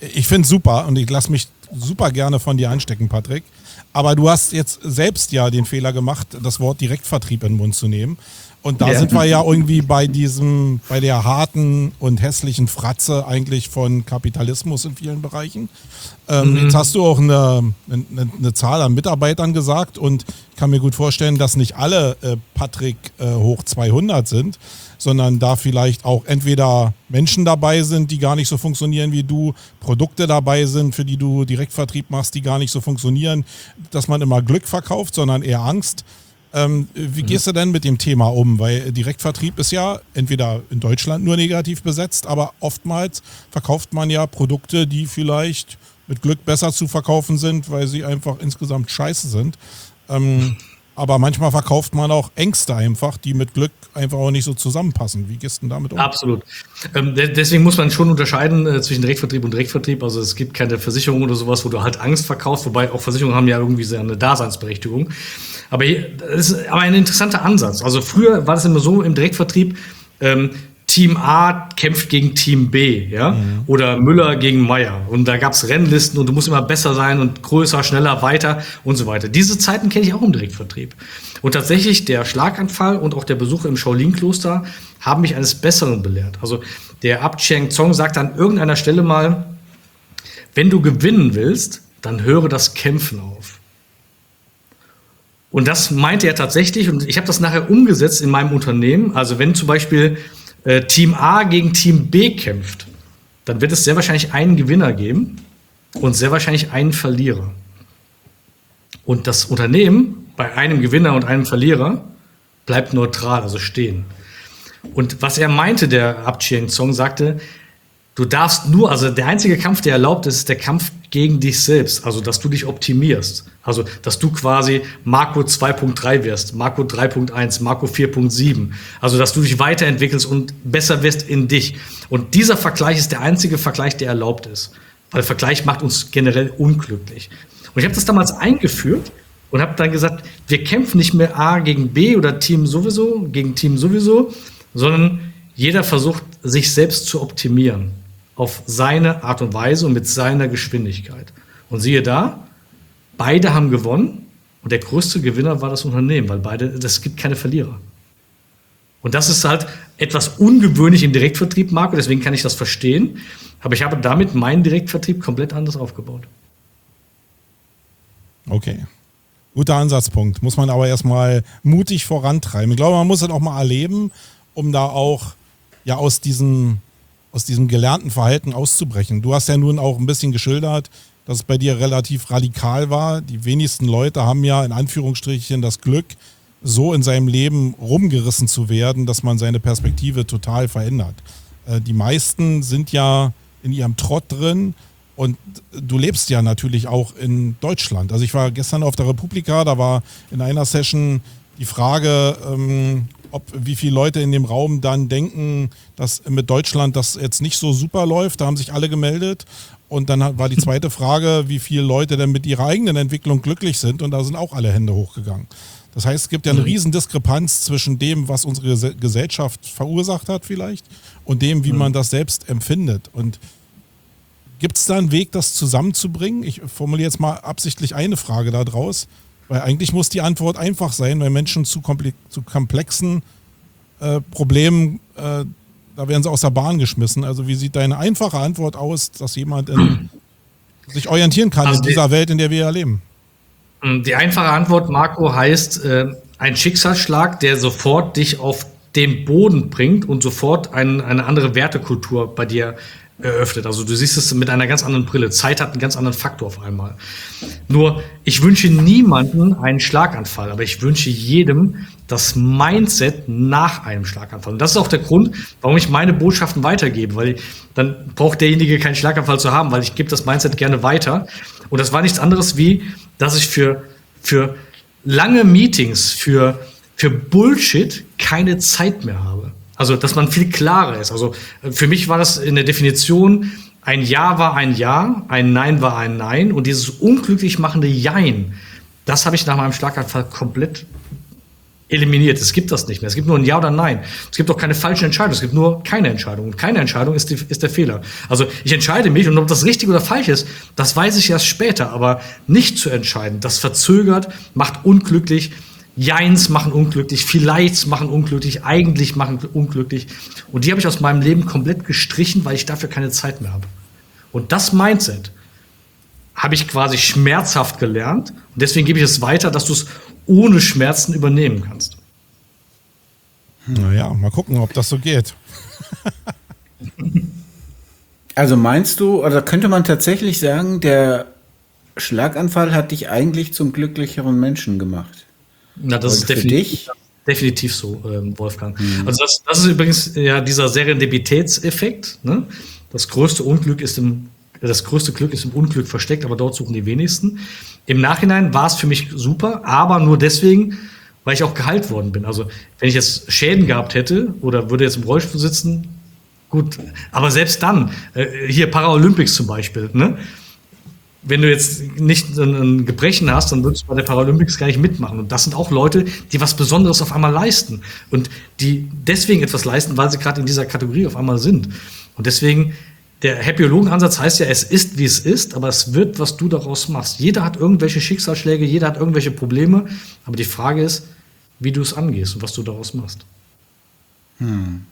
ich finde es super und ich lasse mich super gerne von dir anstecken, Patrick. Aber du hast jetzt selbst ja den Fehler gemacht, das Wort Direktvertrieb in den Mund zu nehmen. Und da ja. sind wir ja irgendwie bei diesem, bei der harten und hässlichen Fratze eigentlich von Kapitalismus in vielen Bereichen. Ähm, mhm. Jetzt hast du auch eine, eine, eine Zahl an Mitarbeitern gesagt und ich kann mir gut vorstellen, dass nicht alle äh, Patrick äh, hoch zweihundert sind, sondern da vielleicht auch entweder Menschen dabei sind, die gar nicht so funktionieren wie du, Produkte dabei sind, für die du Direktvertrieb machst, die gar nicht so funktionieren, dass man immer Glück verkauft, sondern eher Angst. Ähm, wie gehst du denn mit dem Thema um? Weil Direktvertrieb ist ja entweder in Deutschland nur negativ besetzt, aber oftmals verkauft man ja Produkte, die vielleicht mit Glück besser zu verkaufen sind, weil sie einfach insgesamt scheiße sind. Ähm, aber manchmal verkauft man auch Ängste einfach, die mit Glück einfach auch nicht so zusammenpassen. Wie gehst du denn damit um? Absolut. Ähm, deswegen muss man schon unterscheiden äh, zwischen Direktvertrieb und Direktvertrieb. Also es gibt keine Versicherung oder sowas, wo du halt Angst verkaufst, wobei auch Versicherungen haben ja irgendwie so eine Daseinsberechtigung. Aber hier, das ist aber ein interessanter Ansatz. Also früher war das immer so im Direktvertrieb, ähm, Team A kämpft gegen Team B, ja, mhm. oder Müller gegen Meier. Und da gab es Rennlisten und du musst immer besser sein und größer, schneller, weiter und so weiter. Diese Zeiten kenne ich auch im Direktvertrieb. Und tatsächlich der Schlaganfall und auch der Besuch im Shaolin-Kloster haben mich eines Besseren belehrt. Also der Abt Cheng Zong sagt an irgendeiner Stelle mal, wenn du gewinnen willst, dann höre das Kämpfen auf. Und das meinte er tatsächlich und ich habe das nachher umgesetzt in meinem Unternehmen. Also wenn zum Beispiel äh, Team A gegen Team B kämpft, dann wird es sehr wahrscheinlich einen Gewinner geben und sehr wahrscheinlich einen Verlierer. Und das Unternehmen bei einem Gewinner und einem Verlierer bleibt neutral, also stehen. Und was er meinte, der Abt Cheng Zong sagte, du darfst nur, also der einzige Kampf, der erlaubt ist, ist der Kampf gegen dich selbst. Also, dass du dich optimierst. Also, dass du quasi Marco zwei Punkt drei wirst, Marco drei Punkt eins, Marco vier Punkt sieben. Also, dass du dich weiterentwickelst und besser wirst in dich. Und dieser Vergleich ist der einzige Vergleich, der erlaubt ist. Weil Vergleich macht uns generell unglücklich. Und ich habe das damals eingeführt und habe dann gesagt, wir kämpfen nicht mehr A gegen B oder Team sowieso, gegen Team sowieso, sondern jeder versucht, sich selbst zu optimieren. Auf seine Art und Weise und mit seiner Geschwindigkeit. Und siehe da, beide haben gewonnen und der größte Gewinner war das Unternehmen, weil beide, das gibt keine Verlierer. Und das ist halt etwas ungewöhnlich im Direktvertrieb, Marco, deswegen kann ich das verstehen. Aber ich habe damit meinen Direktvertrieb komplett anders aufgebaut. Okay. Guter Ansatzpunkt. Muss man aber erstmal mutig vorantreiben. Ich glaube, man muss das auch mal erleben, um da auch ja aus diesem aus diesem gelernten Verhalten auszubrechen. Du hast ja nun auch ein bisschen geschildert, dass es bei dir relativ radikal war. Die wenigsten Leute haben ja in Anführungsstrichen das Glück, so in seinem Leben rumgerissen zu werden, dass man seine Perspektive total verändert. Äh, die meisten sind ja in ihrem Trott drin und du lebst ja natürlich auch in Deutschland. Also ich war gestern auf der Republika, da war in einer Session die Frage, ähm, ob wie viele Leute in dem Raum dann denken, dass mit Deutschland das jetzt nicht so super läuft. Da haben sich alle gemeldet. Und dann war die zweite Frage, wie viele Leute denn mit ihrer eigenen Entwicklung glücklich sind. Und da sind auch alle Hände hochgegangen. Das heißt, es gibt ja eine riesen Diskrepanz zwischen dem, was unsere Gesellschaft verursacht hat vielleicht und dem, wie man das selbst empfindet. Und gibt es da einen Weg, das zusammenzubringen? Ich formuliere jetzt mal absichtlich eine Frage da draus. Weil eigentlich muss die Antwort einfach sein, weil Menschen zu, komple- zu komplexen äh, Problemen, äh, da werden sie aus der Bahn geschmissen. Also wie sieht deine einfache Antwort aus, dass jemand in, sich orientieren kann also in dieser die, Welt, in der wir ja leben? Die einfache Antwort, Marco, heißt äh, ein Schicksalsschlag, der sofort dich auf den Boden bringt und sofort ein, eine andere Wertekultur bei dir eröffnet. Also du siehst es mit einer ganz anderen Brille. Zeit hat einen ganz anderen Faktor auf einmal. Nur, ich wünsche niemandem einen Schlaganfall, aber ich wünsche jedem das Mindset nach einem Schlaganfall. Und das ist auch der Grund, warum ich meine Botschaften weitergebe, weil dann braucht derjenige keinen Schlaganfall zu haben, weil ich gebe das Mindset gerne weiter. Und das war nichts anderes wie, dass ich für, für lange Meetings, für, für Bullshit keine Zeit mehr habe. Also, dass man viel klarer ist. Also, für mich war das in der Definition, ein Ja war ein Ja, ein Nein war ein Nein. Und dieses unglücklich machende Jein, das habe ich nach meinem Schlaganfall komplett eliminiert. Es gibt das nicht mehr. Es gibt nur ein Ja oder Nein. Es gibt auch keine falschen Entscheidungen. Es gibt nur keine Entscheidung. Und keine Entscheidung ist, die, ist der Fehler. Also ich entscheide mich und ob das richtig oder falsch ist, das weiß ich erst später. Aber nicht zu entscheiden, das verzögert, macht unglücklich. Jeins machen unglücklich, vielleicht machen unglücklich, eigentlich machen unglücklich. Und die habe ich aus meinem Leben komplett gestrichen, weil ich dafür keine Zeit mehr habe. Und das Mindset habe ich quasi schmerzhaft gelernt. Und deswegen gebe ich es weiter, dass du es ohne Schmerzen übernehmen kannst. Naja, mal gucken, ob das so geht. Also meinst du, oder könnte man tatsächlich sagen, der Schlaganfall hat dich eigentlich zum glücklicheren Menschen gemacht? Na, das ist definitiv, definitiv so, ähm, Wolfgang. Mhm. Also das, das ist übrigens ja dieser Serendipitätseffekt. Ne? Das größte Unglück ist im, das größte Glück ist im Unglück versteckt, aber dort suchen die wenigsten. Im Nachhinein war es für mich super, aber nur deswegen, weil ich auch geheilt worden bin. Also wenn ich jetzt Schäden gehabt hätte oder würde jetzt im Rollstuhl sitzen, gut. Aber selbst dann, äh, hier Paralympics zum Beispiel, ne? Wenn du jetzt nicht ein Gebrechen hast, dann würdest du bei der Paralympics gar nicht mitmachen. Und das sind auch Leute, die was Besonderes auf einmal leisten. Und die deswegen etwas leisten, weil sie gerade in dieser Kategorie auf einmal sind. Und deswegen, der Happyologen-Ansatz heißt ja, es ist, wie es ist, aber es wird, was du daraus machst. Jeder hat irgendwelche Schicksalsschläge, jeder hat irgendwelche Probleme. Aber die Frage ist, wie du es angehst und was du daraus machst. Hm.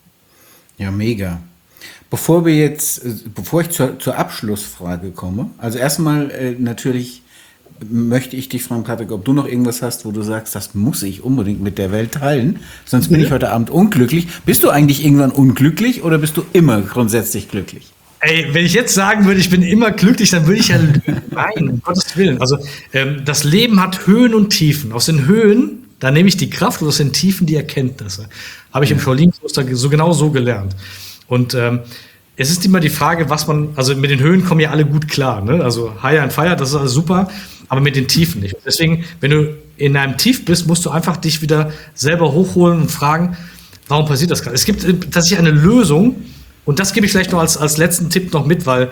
Ja, mega. Bevor wir jetzt, bevor ich zur, zur Abschlussfrage komme, also erstmal äh, natürlich möchte ich dich fragen, Patrick, ob du noch irgendwas hast, wo du sagst, das muss ich unbedingt mit der Welt teilen, sonst bin ja. ich heute Abend unglücklich. Bist du eigentlich irgendwann unglücklich oder bist du immer grundsätzlich glücklich? Ey, wenn ich jetzt sagen würde, ich bin immer glücklich, dann würde ich ja lügen. Nein, um Gottes Willen. Also ähm, das Leben hat Höhen und Tiefen. Aus den Höhen, da nehme ich die Kraft und aus den Tiefen die Erkenntnisse. Habe ich im Shaolin-Kloster so genau so gelernt. Und ähm, es ist immer die Frage, was man, also mit den Höhen kommen ja alle gut klar, ne? Also High and Fire, das ist alles super, aber mit den Tiefen nicht. Und deswegen, wenn du in einem Tief bist, musst du einfach dich wieder selber hochholen und fragen, warum passiert das gerade? Es gibt tatsächlich eine Lösung und das gebe ich vielleicht noch als, als letzten Tipp noch mit, weil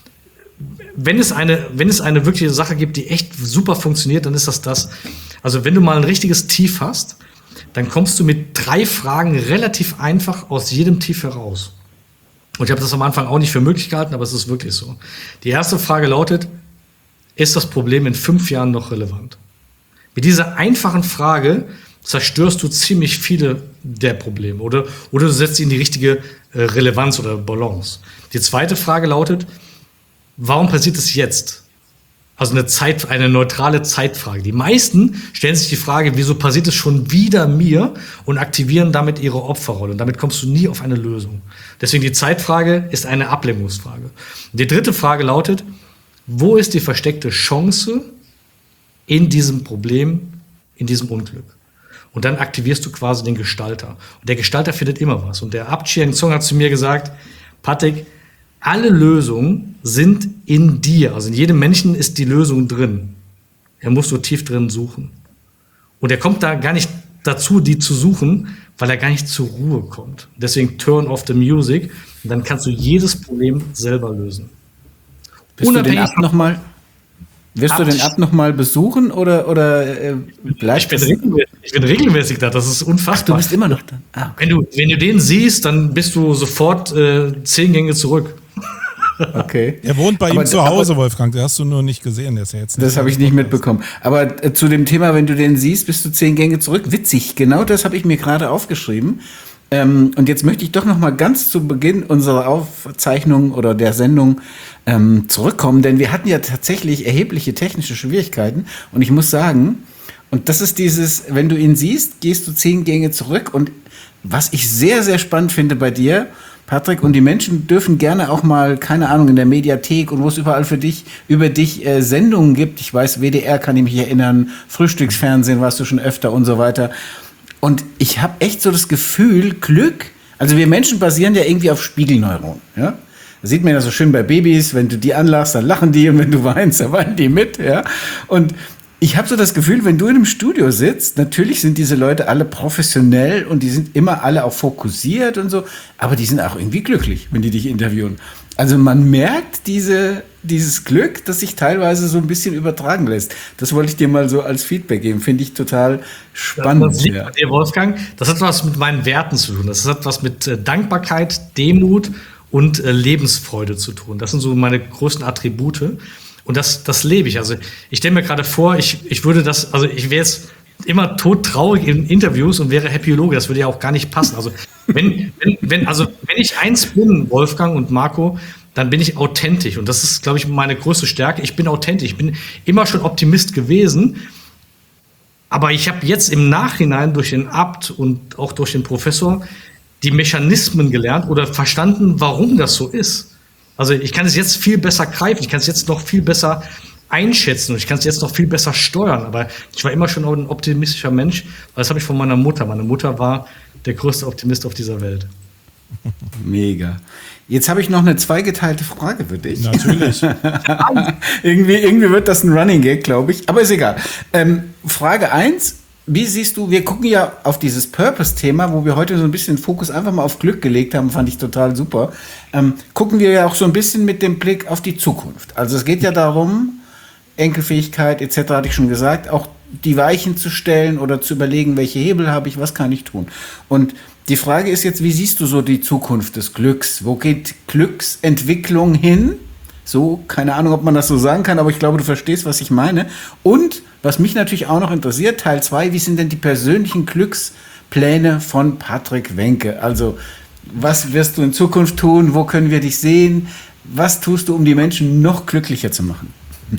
wenn es eine, wenn es eine wirkliche Sache gibt, die echt super funktioniert, dann ist das das. Also wenn du mal ein richtiges Tief hast, dann kommst du mit drei Fragen relativ einfach aus jedem Tief heraus. Und ich habe das am Anfang auch nicht für möglich gehalten, aber es ist wirklich so. Die erste Frage lautet, ist das Problem in fünf Jahren noch relevant? Mit dieser einfachen Frage zerstörst du ziemlich viele der Probleme oder, oder du setzt sie in die richtige äh, Relevanz oder Balance. Die zweite Frage lautet, warum passiert es jetzt? Also eine Zeit, eine neutrale Zeitfrage. Die meisten stellen sich die Frage, wieso passiert es schon wieder mir und aktivieren damit ihre Opferrolle. Und damit kommst du nie auf eine Lösung. Deswegen die Zeitfrage ist eine Ablenkungsfrage. Die dritte Frage lautet, wo ist die versteckte Chance in diesem Problem, in diesem Unglück? Und dann aktivierst du quasi den Gestalter. Und der Gestalter findet immer was. Und der Abt Chiang Zong hat zu mir gesagt, Patrick, alle Lösungen sind in dir. Also in jedem Menschen ist die Lösung drin. Er muss so tief drin suchen. Und er kommt da gar nicht dazu, die zu suchen, weil er gar nicht zur Ruhe kommt. Deswegen turn off the music. Und dann kannst du jedes Problem selber lösen. Bist Unabhängig du den Abt noch mal, wirst Abt, du den Abt noch mal besuchen oder, oder äh, bleibst ich, bin regelmäßig, ich bin regelmäßig da. Das ist unfassbar. Ach, du bist immer noch da. Ah, okay. Wenn du, wenn du den siehst, dann bist du sofort äh, zehn Gänge zurück. Okay. Er wohnt bei aber, ihm zu Hause, aber, Wolfgang. Den hast du nur nicht gesehen. Der ist ja jetzt nicht das habe ich nicht mitbekommen. Aber äh, zu dem Thema, wenn du den siehst, bist du zehn Gänge zurück. Witzig, genau das habe ich mir gerade aufgeschrieben. Ähm, und jetzt möchte ich doch noch mal ganz zu Beginn unserer Aufzeichnung oder der Sendung ähm, zurückkommen, denn wir hatten ja tatsächlich erhebliche technische Schwierigkeiten. Und ich muss sagen, und das ist dieses, wenn du ihn siehst, gehst du zehn Gänge zurück. Und was ich sehr, sehr spannend finde bei dir, Patrick, und die Menschen dürfen gerne auch mal, keine Ahnung, in der Mediathek und wo es überall für dich, über dich äh, Sendungen gibt. Ich weiß, W D R kann ich mich erinnern, Frühstücksfernsehen warst du schon öfter und so weiter. Und ich habe echt so das Gefühl, Glück, also wir Menschen basieren ja irgendwie auf Spiegelneuronen, ja. Da sieht man ja so schön bei Babys, wenn du die anlachst, dann lachen die und wenn du weinst, dann weinen die mit, ja. Und ich habe so das Gefühl, wenn du in einem Studio sitzt, natürlich sind diese Leute alle professionell und die sind immer alle auch fokussiert und so, aber die sind auch irgendwie glücklich, wenn die dich interviewen. Also man merkt diese, dieses Glück, das sich teilweise so ein bisschen übertragen lässt. Das wollte ich dir mal so als Feedback geben. Finde ich total spannend. Das liegt bei dir, Wolfgang. Das hat was mit meinen Werten zu tun. Das hat was mit äh, Dankbarkeit, Demut und äh, Lebensfreude zu tun. Das sind so meine größten Attribute. Und das, das lebe ich. Also ich stelle mir gerade vor, ich, ich würde das, also ich wäre jetzt immer todtraurig in Interviews und wäre Happyologe. Das würde ja auch gar nicht passen. Also wenn, wenn, wenn, also wenn ich eins bin, Wolfgang und Marco, dann bin ich authentisch. Und das ist, glaube ich, meine größte Stärke. Ich bin authentisch. Ich bin immer schon Optimist gewesen. Aber ich habe jetzt im Nachhinein durch den Abt und auch durch den Professor die Mechanismen gelernt oder verstanden, warum das so ist. Also ich kann es jetzt viel besser greifen. Ich kann es jetzt noch viel besser einschätzen und ich kann es jetzt noch viel besser steuern. Aber ich war immer schon ein optimistischer Mensch. Das habe ich von meiner Mutter. Meine Mutter war der größte Optimist auf dieser Welt. Mega. Jetzt habe ich noch eine zweigeteilte Frage für dich. Natürlich. irgendwie, irgendwie wird das ein Running Gag, glaube ich. Aber ist egal. Ähm, Frage eins. Wie siehst du, wir gucken ja auf dieses Purpose-Thema, wo wir heute so ein bisschen Fokus einfach mal auf Glück gelegt haben, fand ich total super. Ähm, gucken wir ja auch so ein bisschen mit dem Blick auf die Zukunft. Also es geht ja darum, Enkelfähigkeit et cetera hatte ich schon gesagt, auch die Weichen zu stellen oder zu überlegen, welche Hebel habe ich, was kann ich tun. Und die Frage ist jetzt, wie siehst du so die Zukunft des Glücks? Wo geht Glücksentwicklung hin? So, keine Ahnung, ob man das so sagen kann, aber ich glaube, du verstehst, was ich meine. Und was mich natürlich auch noch interessiert, Teil zwei, wie sind denn die persönlichen Glückspläne von Patrick Wenke? Also, was wirst du in Zukunft tun? Wo können wir dich sehen? Was tust du, um die Menschen noch glücklicher zu machen?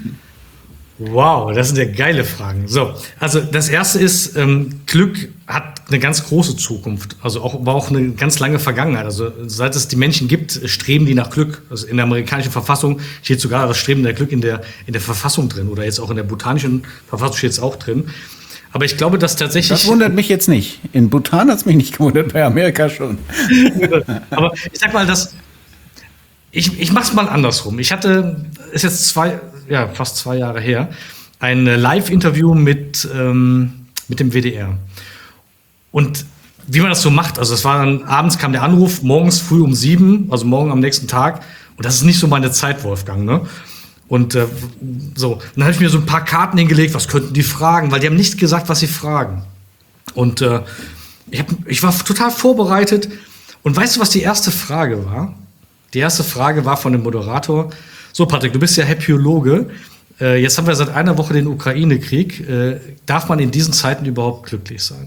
Wow, das sind ja geile Fragen. So, also das erste ist, ähm, Glück hat eine ganz große Zukunft, also auch, aber auch eine ganz lange Vergangenheit. Also seit es die Menschen gibt, streben die nach Glück. Also in der amerikanischen Verfassung steht sogar das Streben nach Glück in der, in der Verfassung drin oder jetzt auch in der bhutanischen Verfassung steht es auch drin. Aber ich glaube, dass tatsächlich... Das wundert mich jetzt nicht. In Bhutan hat es mich nicht gewundert, bei Amerika schon. Aber ich sag mal, dass ich, ich mach's mal andersrum. Ich hatte, ist jetzt zwei... ja, fast zwei Jahre her, ein Live-Interview mit, ähm, mit dem W D R. Und wie man das so macht, also es war dann, abends kam der Anruf, morgens früh um sieben, also morgen am nächsten Tag. Und das ist nicht so meine Zeit, Wolfgang, ne? Und äh, so, dann habe ich mir so ein paar Karten hingelegt, was könnten die fragen, weil die haben nicht gesagt, was sie fragen. Und äh, ich, hab, ich war total vorbereitet. Und weißt du, was die erste Frage war? Die erste Frage war von dem Moderator: So, Patrick, du bist ja Happyologe. Äh, jetzt haben wir seit einer Woche den Ukraine-Krieg. Äh, darf man in diesen Zeiten überhaupt glücklich sein?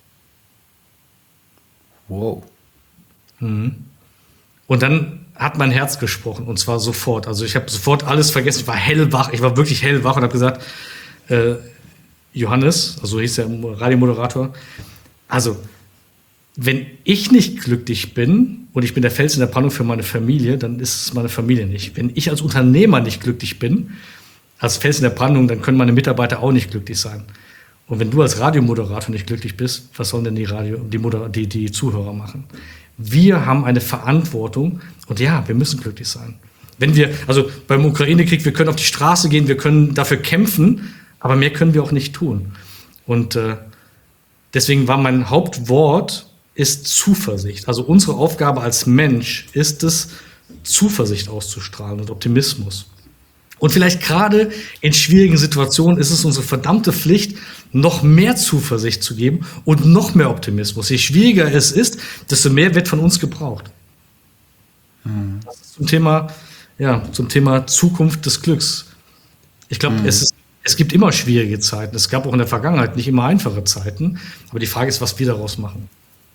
Wow. Mhm. Und dann hat mein Herz gesprochen, und zwar sofort. Also ich habe sofort alles vergessen. Ich war hellwach, ich war wirklich hellwach und habe gesagt, äh, Johannes, also hieß der Radiomoderator, also wenn ich nicht glücklich bin und ich bin der Fels in der Brandung für meine Familie, dann ist es meine Familie nicht. Wenn ich als Unternehmer nicht glücklich bin, als Fels in der Brandung, dann können meine Mitarbeiter auch nicht glücklich sein. Und wenn du als Radiomoderator nicht glücklich bist, was sollen denn die, Radio, die, Moder- die, die Zuhörer machen? Wir haben eine Verantwortung und ja, wir müssen glücklich sein. Wenn wir, also beim Ukraine-Krieg, wir können auf die Straße gehen, wir können dafür kämpfen, aber mehr können wir auch nicht tun. Und äh, deswegen war mein Hauptwort ist Zuversicht. Also unsere Aufgabe als Mensch ist es, Zuversicht auszustrahlen und Optimismus. Und vielleicht gerade in schwierigen Situationen ist es unsere verdammte Pflicht, noch mehr Zuversicht zu geben und noch mehr Optimismus. Je schwieriger es ist, desto mehr wird von uns gebraucht. Mhm. Das ist zum Thema, ja, zum Thema Zukunft des Glücks. Ich glaube, mhm. es ist Es gibt immer schwierige Zeiten. Es gab auch in der Vergangenheit nicht immer einfache Zeiten. Aber die Frage ist, was wir daraus machen.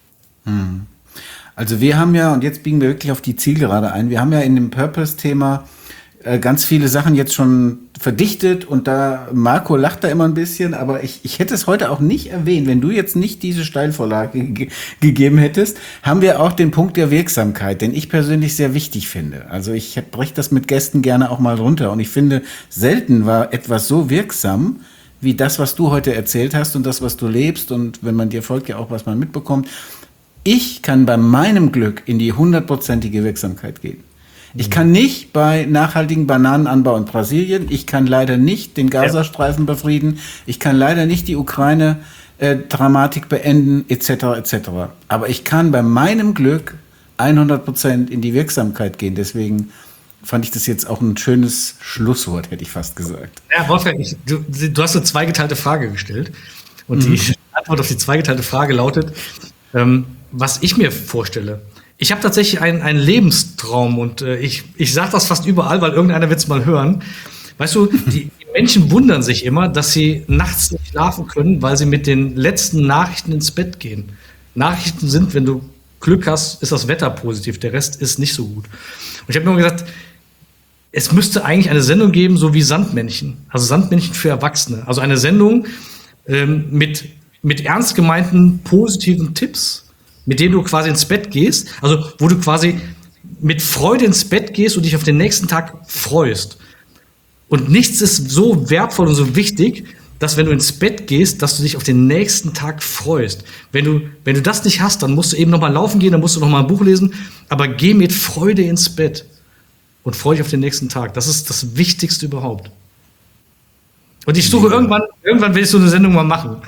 Also wir haben ja, und jetzt biegen wir wirklich auf die Zielgerade ein, wir haben ja in dem Purpose-Thema äh, ganz viele Sachen jetzt schon verdichtet und da, Marco lacht da immer ein bisschen, aber ich, ich hätte es heute auch nicht erwähnt, wenn du jetzt nicht diese Steilvorlage ge- gegeben hättest, haben wir auch den Punkt der Wirksamkeit, den ich persönlich sehr wichtig finde. Also ich breche das mit Gästen gerne auch mal runter und ich finde, selten war etwas so wirksam wie das, was du heute erzählt hast und das, was du lebst und wenn man dir folgt, ja auch, was man mitbekommt. Ich kann bei meinem Glück in die hundertprozentige Wirksamkeit gehen. Ich kann nicht bei nachhaltigen Bananenanbau in Brasilien, ich kann leider nicht den Gazastreifen befrieden, ich kann leider nicht die Ukraine-Dramatik beenden, et cetera et cetera. Aber ich kann bei meinem Glück hundert Prozent in die Wirksamkeit gehen. Deswegen fand ich das jetzt auch ein schönes Schlusswort, hätte ich fast gesagt. Ja, Wolfgang, ich, du, du hast eine zweigeteilte Frage gestellt. Und Mhm. die Antwort auf die zweigeteilte Frage lautet, ähm, was ich mir vorstelle. Ich habe tatsächlich einen, einen Lebenstraum und äh, ich, ich sage das fast überall, weil irgendeiner wird es mal hören. Weißt du, die, die Menschen wundern sich immer, dass sie nachts nicht schlafen können, weil sie mit den letzten Nachrichten ins Bett gehen. Nachrichten sind, wenn du Glück hast, ist das Wetter positiv, der Rest ist nicht so gut. Und ich habe nur gesagt, es müsste eigentlich eine Sendung geben, so wie Sandmännchen. Also Sandmännchen für Erwachsene. Also eine Sendung ähm, mit, mit ernst gemeinten positiven Tipps, mit denen du quasi ins Bett gehst. Also wo du quasi mit Freude ins Bett gehst und dich auf den nächsten Tag freust. Und nichts ist so wertvoll und so wichtig, dass wenn du ins Bett gehst, dass du dich auf den nächsten Tag freust. Wenn du, wenn du das nicht hast, dann musst du eben noch mal laufen gehen, dann musst du noch mal ein Buch lesen. Aber geh mit Freude ins Bett und freu dich auf den nächsten Tag. Das ist das Wichtigste überhaupt. Und ich suche ja. irgendwann, irgendwann will ich so eine Sendung mal machen.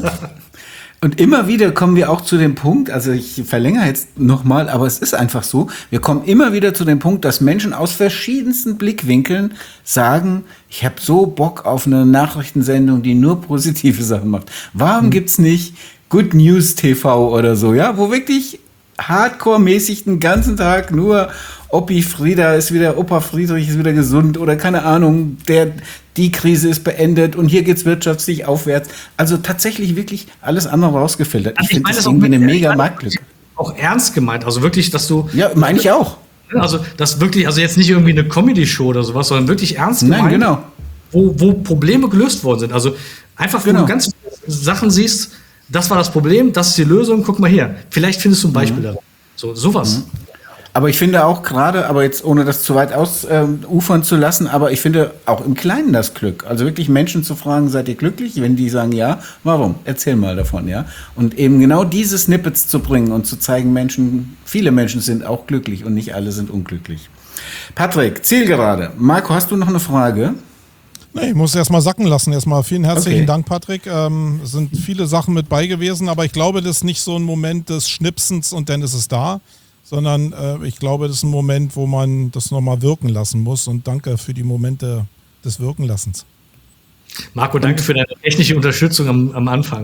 Und immer wieder kommen wir auch zu dem Punkt, also ich verlängere jetzt nochmal, aber es ist einfach so, wir kommen immer wieder zu dem Punkt, dass Menschen aus verschiedensten Blickwinkeln sagen, ich habe so Bock auf eine Nachrichtensendung, die nur positive Sachen macht. Warum mhm. gibt's nicht Good News T V oder so, ja, wo wirklich hardcore-mäßig den ganzen Tag nur Opi Frieda ist wieder, Opa Friedrich ist wieder gesund oder keine Ahnung, der, die Krise ist beendet und hier geht's wirtschaftlich aufwärts. Also tatsächlich wirklich alles andere rausgefiltert. Also ich finde das irgendwie eine mega Marktlücke. Auch ernst gemeint, also wirklich, dass du... Ja, meine ich auch. Also das wirklich, also jetzt nicht irgendwie eine Comedy-Show oder sowas, sondern wirklich ernst gemeint. Nein, genau. Wo, wo Probleme gelöst worden sind. Also einfach, genau. wo du ganz viele Sachen siehst, das war das Problem, das ist die Lösung, guck mal hier. Vielleicht findest du ein Beispiel mhm. da. So, sowas. Mhm. Aber ich finde auch gerade, aber jetzt ohne das zu weit ausufern ähm, zu lassen, aber ich finde auch im Kleinen das Glück. Also wirklich Menschen zu fragen, seid ihr glücklich? Wenn die sagen ja, warum? Erzähl mal davon, ja. Und eben genau diese Snippets zu bringen und zu zeigen, Menschen, viele Menschen sind auch glücklich und nicht alle sind unglücklich. Patrick, Zielgerade. Marco, hast du noch eine Frage? Nee, ich muss erst mal sacken lassen. Erstmal vielen herzlichen Okay. Dank, Patrick. Ähm, es sind viele Sachen mit bei gewesen, aber ich glaube, das ist nicht so ein Moment des Schnipsens und dann ist es da. Sondern äh, ich glaube, das ist ein Moment, wo man das nochmal wirken lassen muss. Und danke für die Momente des Wirkenlassens. Marco, danke für deine technische Unterstützung am, am Anfang.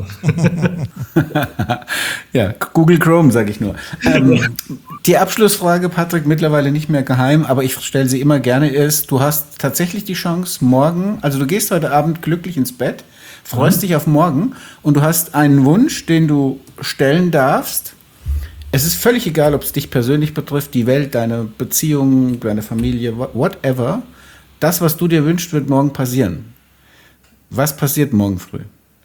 Ja, Google Chrome, sage ich nur. Ähm, die Abschlussfrage, Patrick, mittlerweile nicht mehr geheim, aber ich stelle sie immer gerne, ist, du hast tatsächlich die Chance, morgen, also du gehst heute Abend glücklich ins Bett, freust mhm. dich auf morgen und du hast einen Wunsch, den du stellen darfst. Es ist völlig egal, ob es dich persönlich betrifft, die Welt, deine Beziehungen, deine Familie, whatever. Das, was du dir wünschst, wird morgen passieren. Was passiert morgen früh?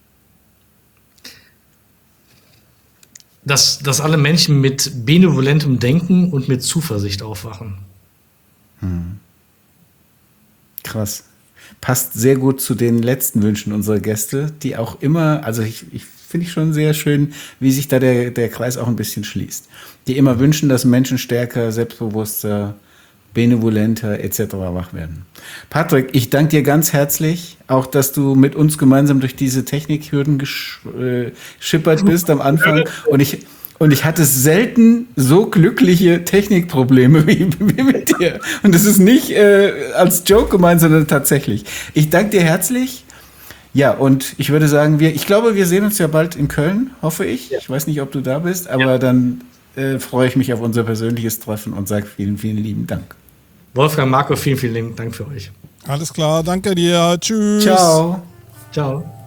Dass, dass alle Menschen mit benevolentem Denken und mit Zuversicht aufwachen. Hm. Krass. Passt sehr gut zu den letzten Wünschen unserer Gäste, die auch immer, also ich, ich finde ich schon sehr schön, wie sich da der, der Kreis auch ein bisschen schließt. Die immer wünschen, dass Menschen stärker, selbstbewusster, benevolenter et cetera wach werden. Patrick, ich danke dir ganz herzlich, auch dass du mit uns gemeinsam durch diese Technikhürden geschippert bist am Anfang. Und ich, und ich hatte selten so glückliche Technikprobleme wie, wie mit dir. Und das ist nicht äh, als Joke gemeint, sondern tatsächlich. Ich danke dir herzlich. Ja, und ich würde sagen, wir, ich glaube, wir sehen uns ja bald in Köln, hoffe ich. Ja. Ich weiß nicht, ob du da bist, aber ja. dann äh, freue ich mich auf unser persönliches Treffen und sage vielen, vielen lieben Dank. Wolfgang, Marco, vielen, vielen lieben Dank für euch. Alles klar, danke dir. Tschüss. Ciao. Ciao.